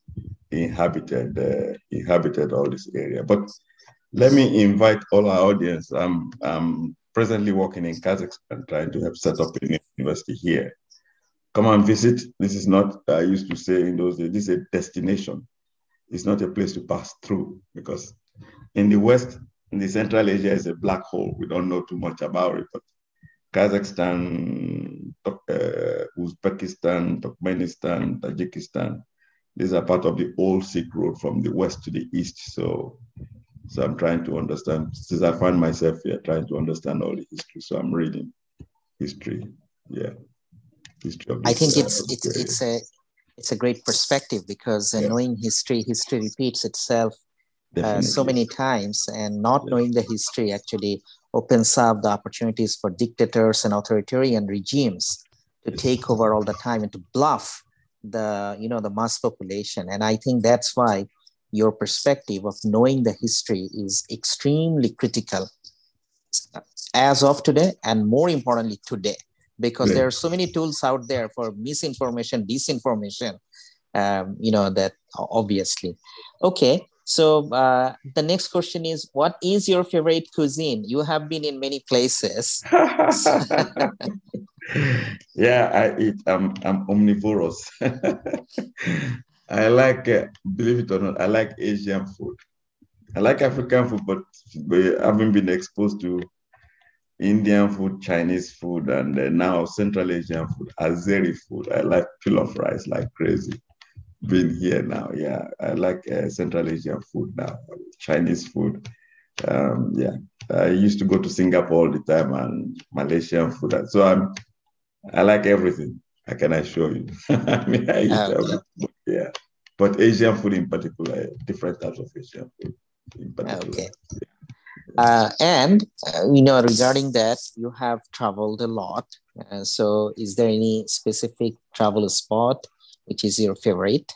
[SPEAKER 2] inhabited all this area. But let me invite all our audience. I'm presently working in Kazakhstan, trying to help set up a university here. Come and visit. This is not, I used to say in those days, this is a destination. It's not a place to pass through, because in the West, in the Central Asia is a black hole. We don't know too much about it, but Kazakhstan, Uzbekistan, Turkmenistan, Tajikistan, these are part of the old Silk Road from the west to the east. So I'm trying to understand, since I find myself here, trying to understand all the history. So I'm reading history. Yeah. History of this,
[SPEAKER 1] I think it's a great perspective, because knowing history repeats itself so many times, and not knowing the history actually opens up the opportunities for dictators and authoritarian regimes to take over all the time and to bluff the mass population. And I think that's why your perspective of knowing the history is extremely critical as of today, and more importantly today, because there are so many tools out there for misinformation, disinformation, that obviously. Okay, so the next question is, what is your favorite cuisine? You have been in many places.
[SPEAKER 2] Yeah, I eat. I'm omnivorous. I like, believe it or not, I like Asian food. I like African food, but I haven't been exposed to Indian food, Chinese food, and now Central Asian food, Azeri food. I like pilaf rice like crazy. Being here now, yeah, I like Central Asian food now, Chinese food. Yeah, I used to go to Singapore all the time, and Malaysian food. So I like everything. I can assure you. I mean, I eat everything. Yeah, but Asian food in particular, different types of Asian food in particular.
[SPEAKER 1] Okay. Regarding that, you have traveled a lot. So is there any specific travel spot which is your favorite?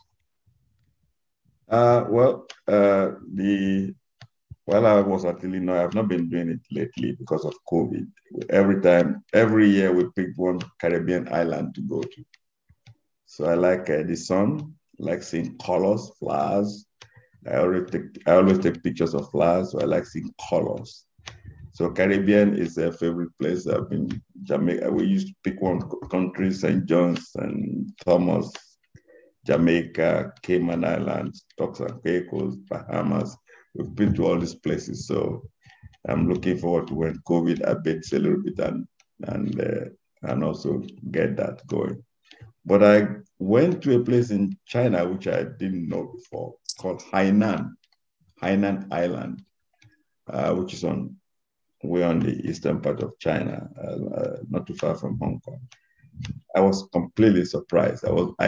[SPEAKER 2] While I was at Illinois, I've not been doing it lately because of COVID. Every year we pick one Caribbean island to go to. So I like the sun, like seeing colors, flowers. I always take pictures of flowers, so I like seeing colors. So Caribbean is a favorite place. I've been Jamaica. We used to pick one country, St. John's and Thomas, Jamaica, Cayman Islands, Turks and Caicos, Bahamas. We've been to all these places. So I'm looking forward to when COVID abates a little bit and also get that going. But I went to a place in China, which I didn't know before, called Hainan Island, which is way on the eastern part of China, not too far from Hong Kong. I was completely surprised.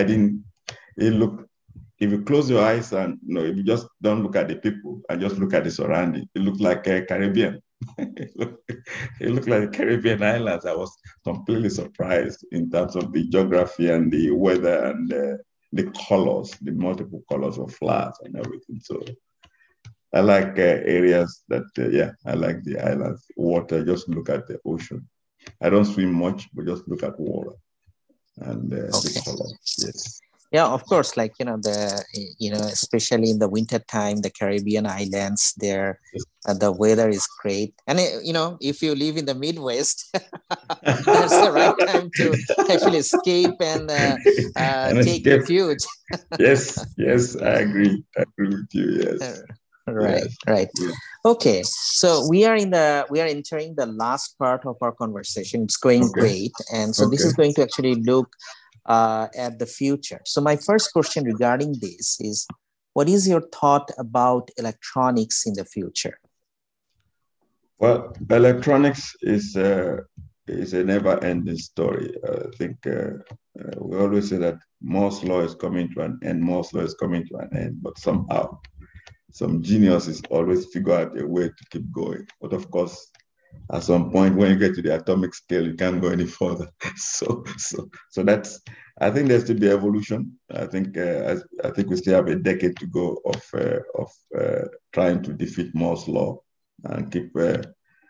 [SPEAKER 2] If you close your eyes and if you just don't look at the people and just look at the surrounding, it looked like a Caribbean. It looked like Caribbean islands. I was completely surprised in terms of the geography and the weather and the colors, the multiple colors of flowers and everything. So I like areas that, I like the islands, water, just look at the ocean. I don't swim much, but just look at water and the color. Yes.
[SPEAKER 1] Yeah, of course. Especially in the winter time, the Caribbean islands, there, the weather is great. And, if you live in the Midwest, that's the right time to actually escape and take refuge.
[SPEAKER 2] Yes, I agree. I agree with you. Yes.
[SPEAKER 1] Right. Yeah. Okay, so we are entering the last part of our conversation. It's going great, and so this is going to actually look at the future. So my first question regarding this is, what is your thought about electronics in the future?
[SPEAKER 2] Well, electronics is a never-ending story. I think we always say that Moore's law is coming to an end. Moore's law is coming to an end, but somehow some geniuses always figure out a way to keep going. But of course, at some point when you get to the atomic scale, you can't go any further. So that's, I think there's to be evolution. I think we still have a decade to go of trying to defeat Moore's law and keep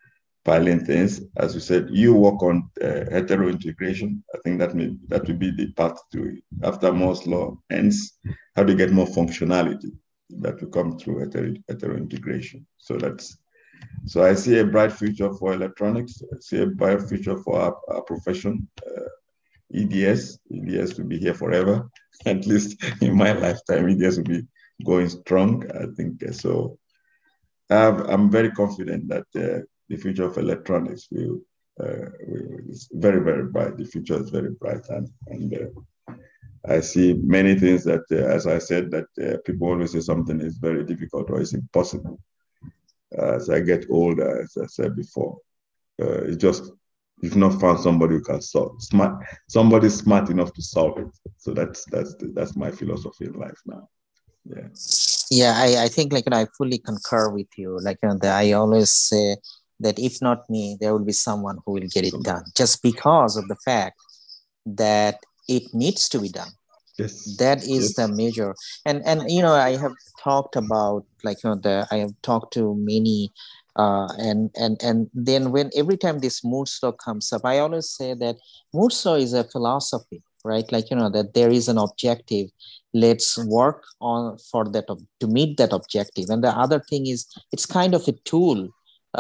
[SPEAKER 2] piling things. As you said, you work on hetero integration. I think that will be the path to it. After Moore's law ends, how do you get more functionality that will come through hetero integration? So I see a bright future for electronics. I see a bright future for our profession. EDS will be here forever. At least in my lifetime, EDS will be going strong. I think so. I'm very confident that the future of electronics is very, very bright. The future is very bright, and I see many things that, as I said, that people always say something is very difficult or it's impossible. As I get older, as I said before, it's just you've not found somebody who can solve somebody smart enough to solve it. So that's my philosophy in life now. Yeah.
[SPEAKER 1] Yeah, I think I fully concur with you. I always say that if not me, there will be someone who will get it done just because of the fact that it needs to be done.
[SPEAKER 2] Yes.
[SPEAKER 1] That is the major. And I have talked about I have talked to many and then when every time this Moore's law comes up, I always say that Moore's law is a philosophy, right? That there is an objective. Let's work on for that to meet that objective. And the other thing is it's kind of a tool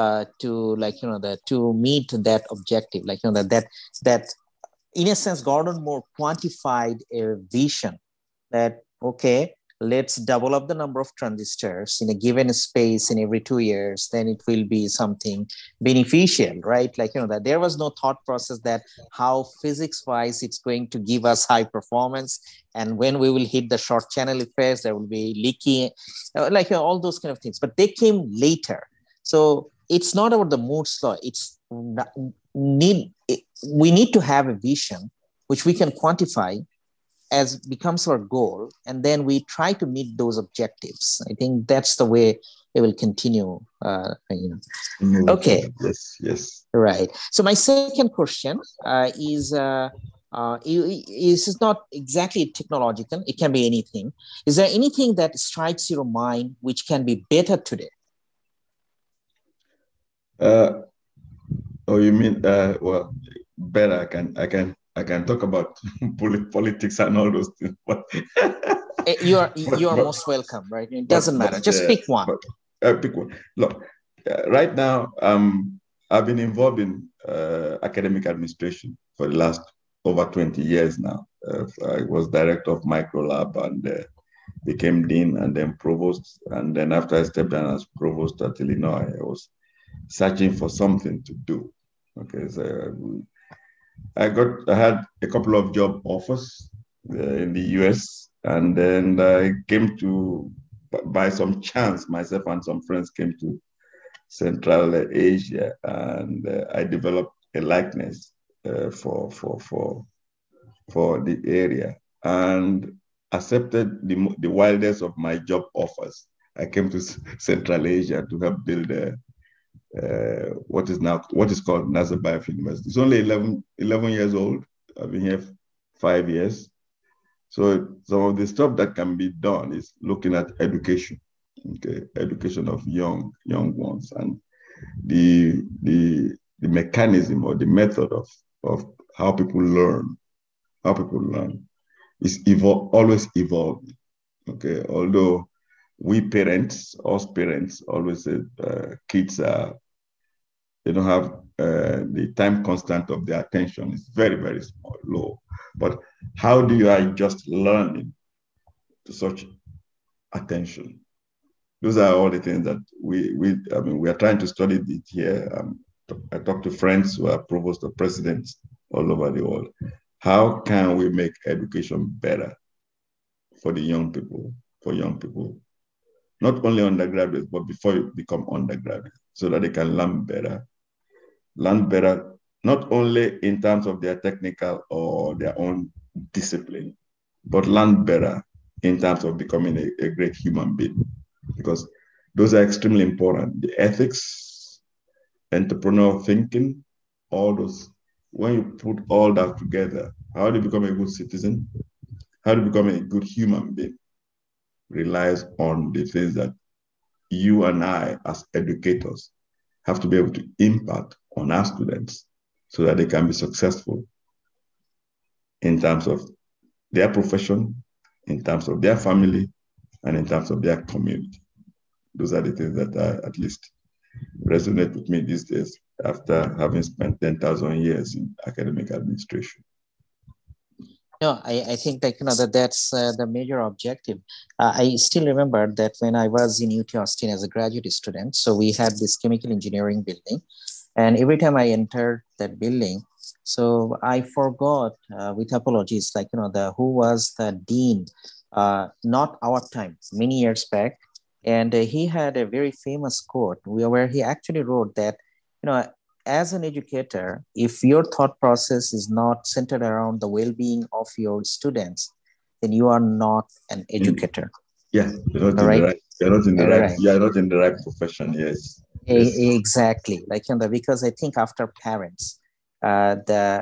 [SPEAKER 1] to meet that objective. That in a sense, Gordon Moore quantified a vision that, okay, let's double up the number of transistors in a given space in every 2 years, then it will be something beneficial, right? That there was no thought process that how physics wise it's going to give us high performance. And when we will hit the short channel effects, there will be leaky, all those kind of things. But they came later. So it's not about the Moore's law. We need to have a vision which we can quantify as becomes our goal, and then we try to meet those objectives. I think that's the way it will continue. Okay.
[SPEAKER 2] Yes.
[SPEAKER 1] Right. So my second question is not exactly technological. It can be anything. Is there anything that strikes your mind which can be better today?
[SPEAKER 2] You mean well, better? I can talk about politics and all those things, but
[SPEAKER 1] you are most welcome, right? It doesn't matter. Just pick one.
[SPEAKER 2] Pick one. Look, right now, I've been involved in academic administration for the last over 20 years now. I was director of Microlab and became dean and then provost. And then after I stepped down as provost at Illinois, I was searching for something to do. Okay, so I had a couple of job offers in the US, and then I came to, by some chance, myself and some friends came to Central Asia, and I developed a likeness for the area and accepted the wildest of my job offers. I came to Central Asia to help build what is called Nazarbayev University. It's only 11 years old. I've been here 5 years. So some of the stuff that can be done is looking at education, okay, education of young ones, and the mechanism or the method of how people learn. Is always evolving. Okay, although us parents always say kids they don't have the time constant of their attention is very, very small, low. But how do you adjust learning to such attention? Those are all the things that we are trying to study it here. I talk to friends who are provost or presidents all over the world. How can we make education better for the young people, not only undergraduates, but before you become undergraduate, so that they can learn better, not only in terms of their technical or their own discipline, but learn better in terms of becoming a great human being, because those are extremely important. The ethics, entrepreneurial thinking, all those, when you put all that together, how do you become a good citizen? How to become a good human being relies on the things that you and I, as educators, have to be able to impact on our students so that they can be successful in terms of their profession, in terms of their family, and in terms of their community. Those are the things that at least resonate with me these days after having spent 10,000 years in academic administration.
[SPEAKER 1] No, I think that's the major objective. I still remember that when I was in UT Austin as a graduate student, so we had this chemical engineering building, and every time I entered that building, so I forgot with apologies, who was the dean, not our time, many years back, and he had a very famous quote where he actually wrote that, as an educator, if your thought process is not centered around the well-being of your students, then you are not an educator.
[SPEAKER 2] Yeah, you're not in the right profession. Yes.
[SPEAKER 1] Exactly. Because I think after parents, a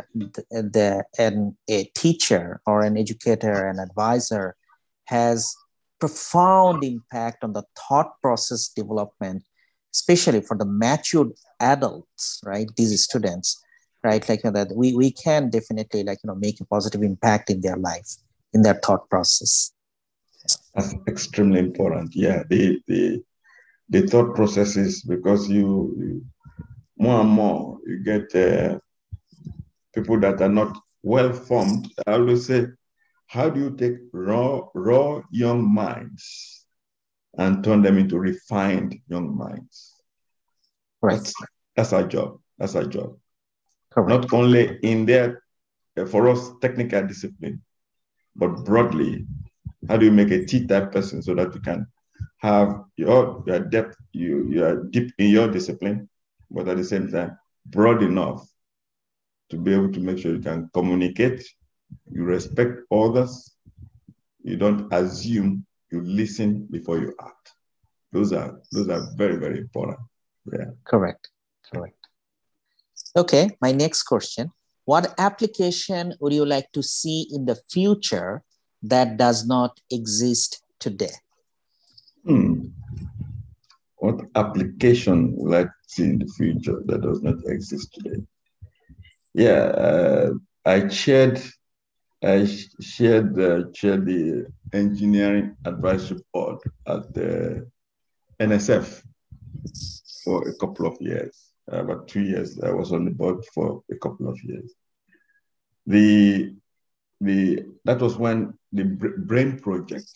[SPEAKER 1] teacher or an educator, an advisor has profound impact on the thought process development, especially for the matured adults, right? These students, right? That we can definitely make a positive impact in their life, in their thought process.
[SPEAKER 2] That's extremely important. Yeah, the thought processes, because you more and more you get people that are not well formed. I always say, how do you take raw young minds and turn them into refined young minds?
[SPEAKER 1] Right.
[SPEAKER 2] That's our job. That's our job.
[SPEAKER 1] Correct.
[SPEAKER 2] Not only in their, for us, technical discipline, but broadly, how do you make a T-type person so that you can have your depth, you are deep in your discipline, but at the same time, broad enough to be able to make sure you can communicate, you respect others, you don't assume, you listen before you act. Those are very, very important. Yeah.
[SPEAKER 1] Correct. Okay, my next question. What application would you like to see in the future that does not exist today?
[SPEAKER 2] What application would I like to see in the future that does not exist today? Yeah, I chaired the engineering advisory board at the NSF for a couple of years. About 2 years, I was on the board for a couple of years. That was when the BRAIN project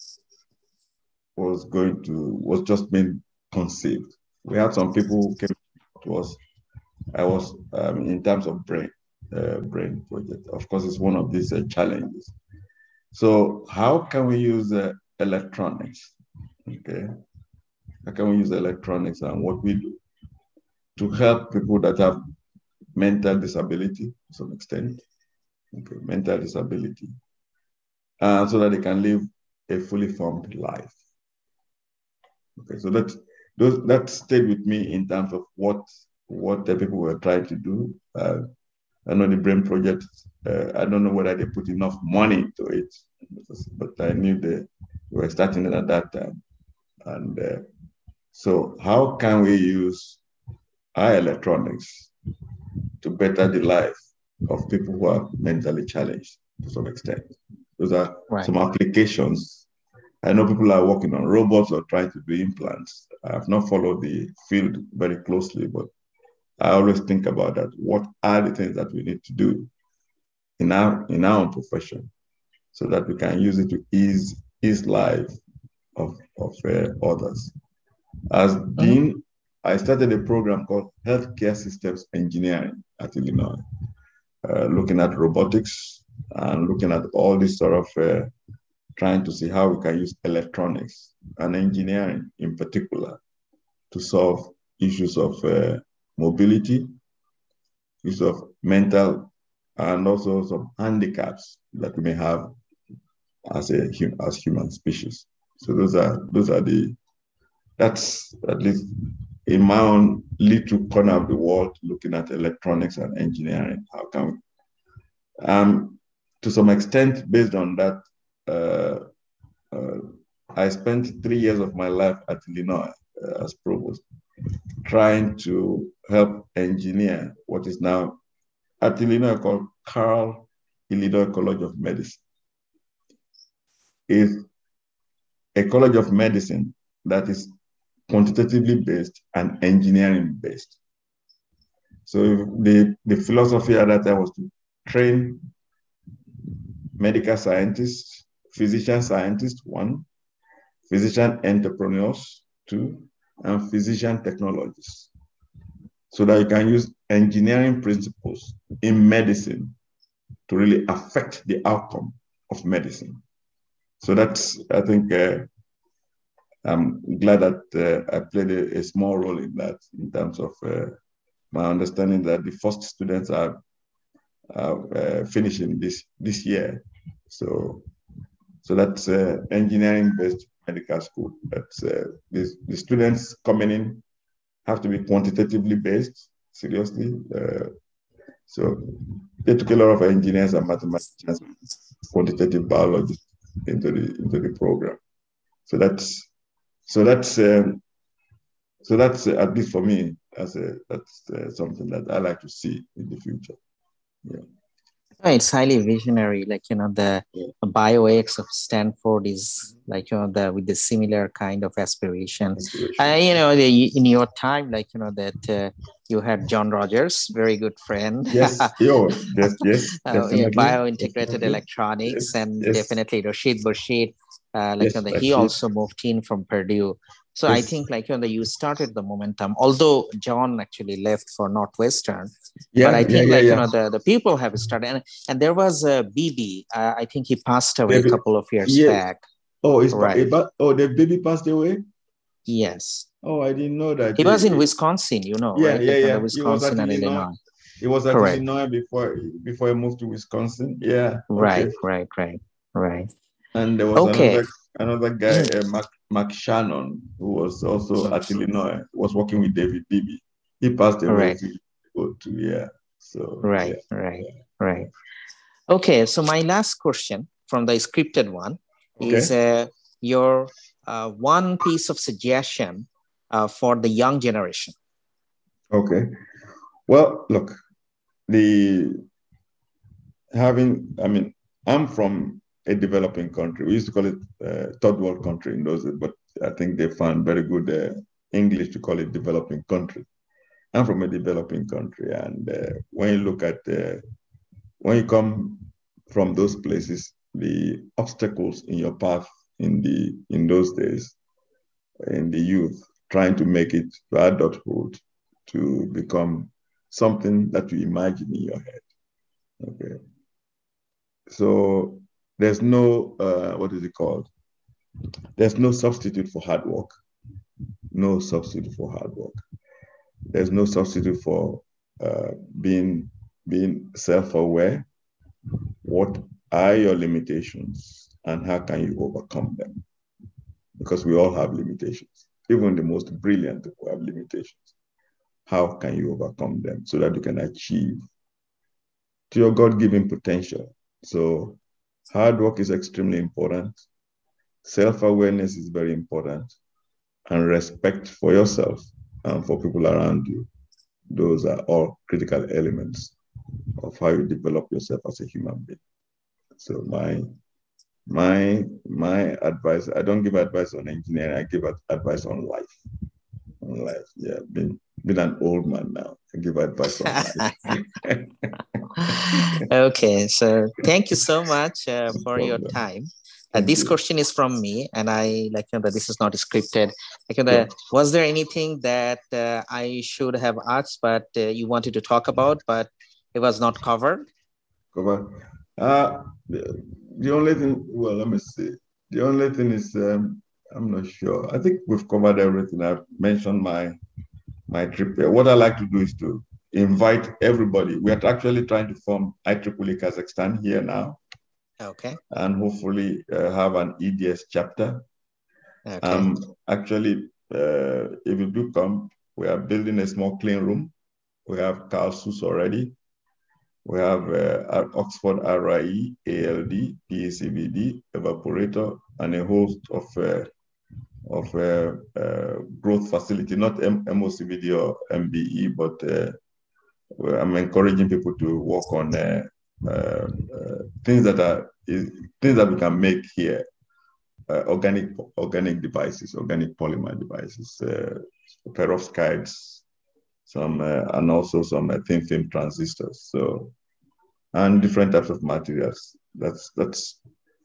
[SPEAKER 2] was just being conceived. We had some people who came to us. I was in terms of BRAIN project. Of course, it's one of these challenges. So how can we use electronics? Okay, how can we use electronics and what we do to help people that have mental disability to some extent? Okay, mental disability, so that they can live a fully formed life. Okay, so that stayed with me in terms of what the people were trying to do. I know the BRAIN project, I don't know whether they put enough money into it, but I knew they were starting it at that time. And so how can we use our electronics to better the life of people who are mentally challenged to some extent? Those are some applications. I know people are working on robots or trying to do implants. I have not followed the field very closely, but I always think about that. What are the things that we need to do in our own profession so that we can use it to ease life of others? As dean, I started a program called Healthcare Systems Engineering at Illinois, looking at robotics and looking at all this sort of trying to see how we can use electronics and engineering in particular to solve issues of mobility, issues of mental, and also some handicaps that we may have as human species. So that's at least in my own little corner of the world, looking at electronics and engineering. How can we? To some extent, based on that, I spent 3 years of my life at Illinois as provost, trying to help engineer what is now at Illinois called Carl Illinois College of Medicine. Is a college of medicine that is quantitatively based and engineering based. So the philosophy at that time was to train medical scientists, physician scientists, one, physician entrepreneurs, two, and physician technologists. So that you can use engineering principles in medicine to really affect the outcome of medicine. So that's, I think, I'm glad that I played a small role in that, in terms of my understanding that the first students are finishing this year. So that's engineering-based medical school. That's the students coming in have to be quantitatively based, seriously. So they took a lot of engineers and mathematicians, quantitative biology into the program. So that's at least for me, that's something that I like to see in the future. Yeah.
[SPEAKER 1] It's highly visionary. Like, the BioX of Stanford is like, with the similar kind of aspiration. In your time, like, that you had John Rogers, very good friend.
[SPEAKER 2] Yes, yes, definitely.
[SPEAKER 1] Biointegrated electronics, and definitely Rashid Burshid. He also moved in from Purdue. So I think you started the momentum, although John actually left for Northwestern. But I think the people have started, and there was a BB. I think he passed away a couple of years back.
[SPEAKER 2] Oh, the baby passed away?
[SPEAKER 1] Yes.
[SPEAKER 2] Oh, I didn't know that.
[SPEAKER 1] He was in Wisconsin, right?
[SPEAKER 2] Wisconsin and Illinois. He was at Illinois before he moved to Wisconsin. Yeah.
[SPEAKER 1] Right.
[SPEAKER 2] And there was another guy, Mark Shannon, who was also at Illinois, was working with David Beebe. He passed away too. Yeah. So
[SPEAKER 1] right. Okay, so my last question from the scripted one is your one piece of suggestion for the young generation.
[SPEAKER 2] Okay. Well, look, I'm from a developing country. We used to call it third world country in those days, but I think they found very good English to call it developing country. I'm from a developing country, and when you look at when you come from those places, the obstacles in your path in those days, in the youth, trying to make it to adulthood, to become something that you imagine in your head. Okay. So there's no, what is it called? There's no substitute for hard work. No substitute for hard work. There's no substitute for being self-aware. What are your limitations and how can you overcome them? Because we all have limitations. Even the most brilliant people have limitations. How can you overcome them so that you can achieve to your God-given potential? So hard work is extremely important. Self-awareness is very important. And respect for yourself and for people around you. Those are all critical elements of how you develop yourself as a human being. So my advice, I don't give advice on engineering, I give advice on life. On life, yeah. Been an old man now. I give advice on life.
[SPEAKER 1] Okay, so thank you so much for your time. This question is from me, and I that this is not scripted. Was there anything that I should have asked, but you wanted to talk about, but it was not covered?
[SPEAKER 2] The only thing, well, let me see. The only thing is, I'm not sure. I think we've covered everything. I've mentioned my trip here. What I like to do is to invite everybody. We are actually trying to form IEEE Kazakhstan here now.
[SPEAKER 1] Okay.
[SPEAKER 2] And hopefully have an EDS chapter.
[SPEAKER 1] Okay.
[SPEAKER 2] Actually, if you do come, we are building a small clean room. We have Carl Sus already. We have Oxford RIE, ALD, PACVD, evaporator, and a host of growth facility, not MOCVD or MBE, but I'm encouraging people to work on things that we can make here. Organic devices, organic polymer devices, perovskites, some and also some thin film transistors. So, and different types of materials. That's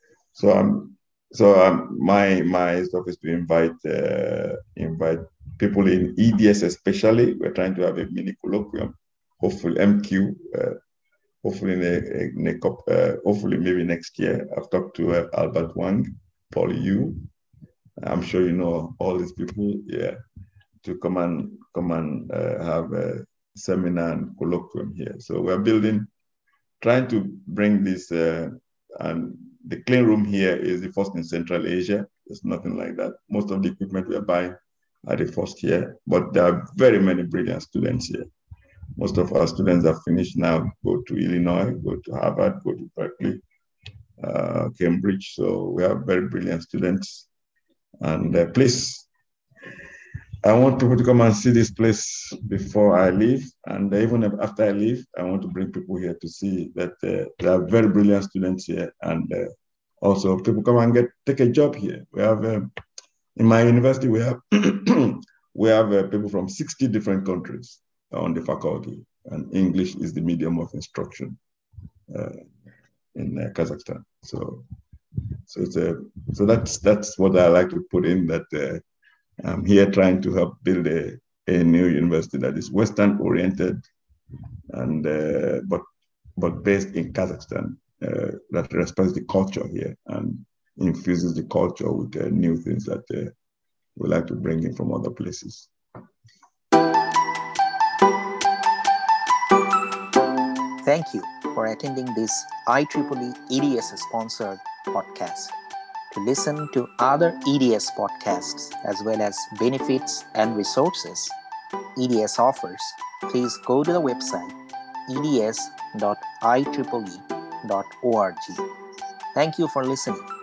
[SPEAKER 2] my stuff is to invite people in EDS especially. We're trying to have a mini colloquium, hopefully MQ, hopefully hopefully maybe next year. I've talked to Albert Wang, Paul Yu. I'm sure you know all these people. Yeah, to come and have a seminar and colloquium here. So we're trying to bring this, and the clean room here is the first in Central Asia. There's nothing like that. Most of the equipment we're buying are the first here, but there are very many brilliant students here. Most of our students have finished now, go to Illinois, go to Harvard, go to Berkeley, Cambridge. So we have very brilliant students. And please, I want people to come and see this place before I leave. And even after I leave, I want to bring people here to see that there are very brilliant students here. And also people come and take a job here. We have, in my university, we have, we have people from 60 different countries on the faculty. And English is the medium of instruction in Kazakhstan. So that's what I like to put in, that I'm here trying to help build a new university that is Western oriented and but based in Kazakhstan, that respects the culture here and infuses the culture with new things that we like to bring in from other places.
[SPEAKER 1] Thank you for attending this IEEE EDS sponsored podcast. To listen to other EDS podcasts as well as benefits and resources EDS offers, please go to the website eds.ieee.org. Thank you for listening.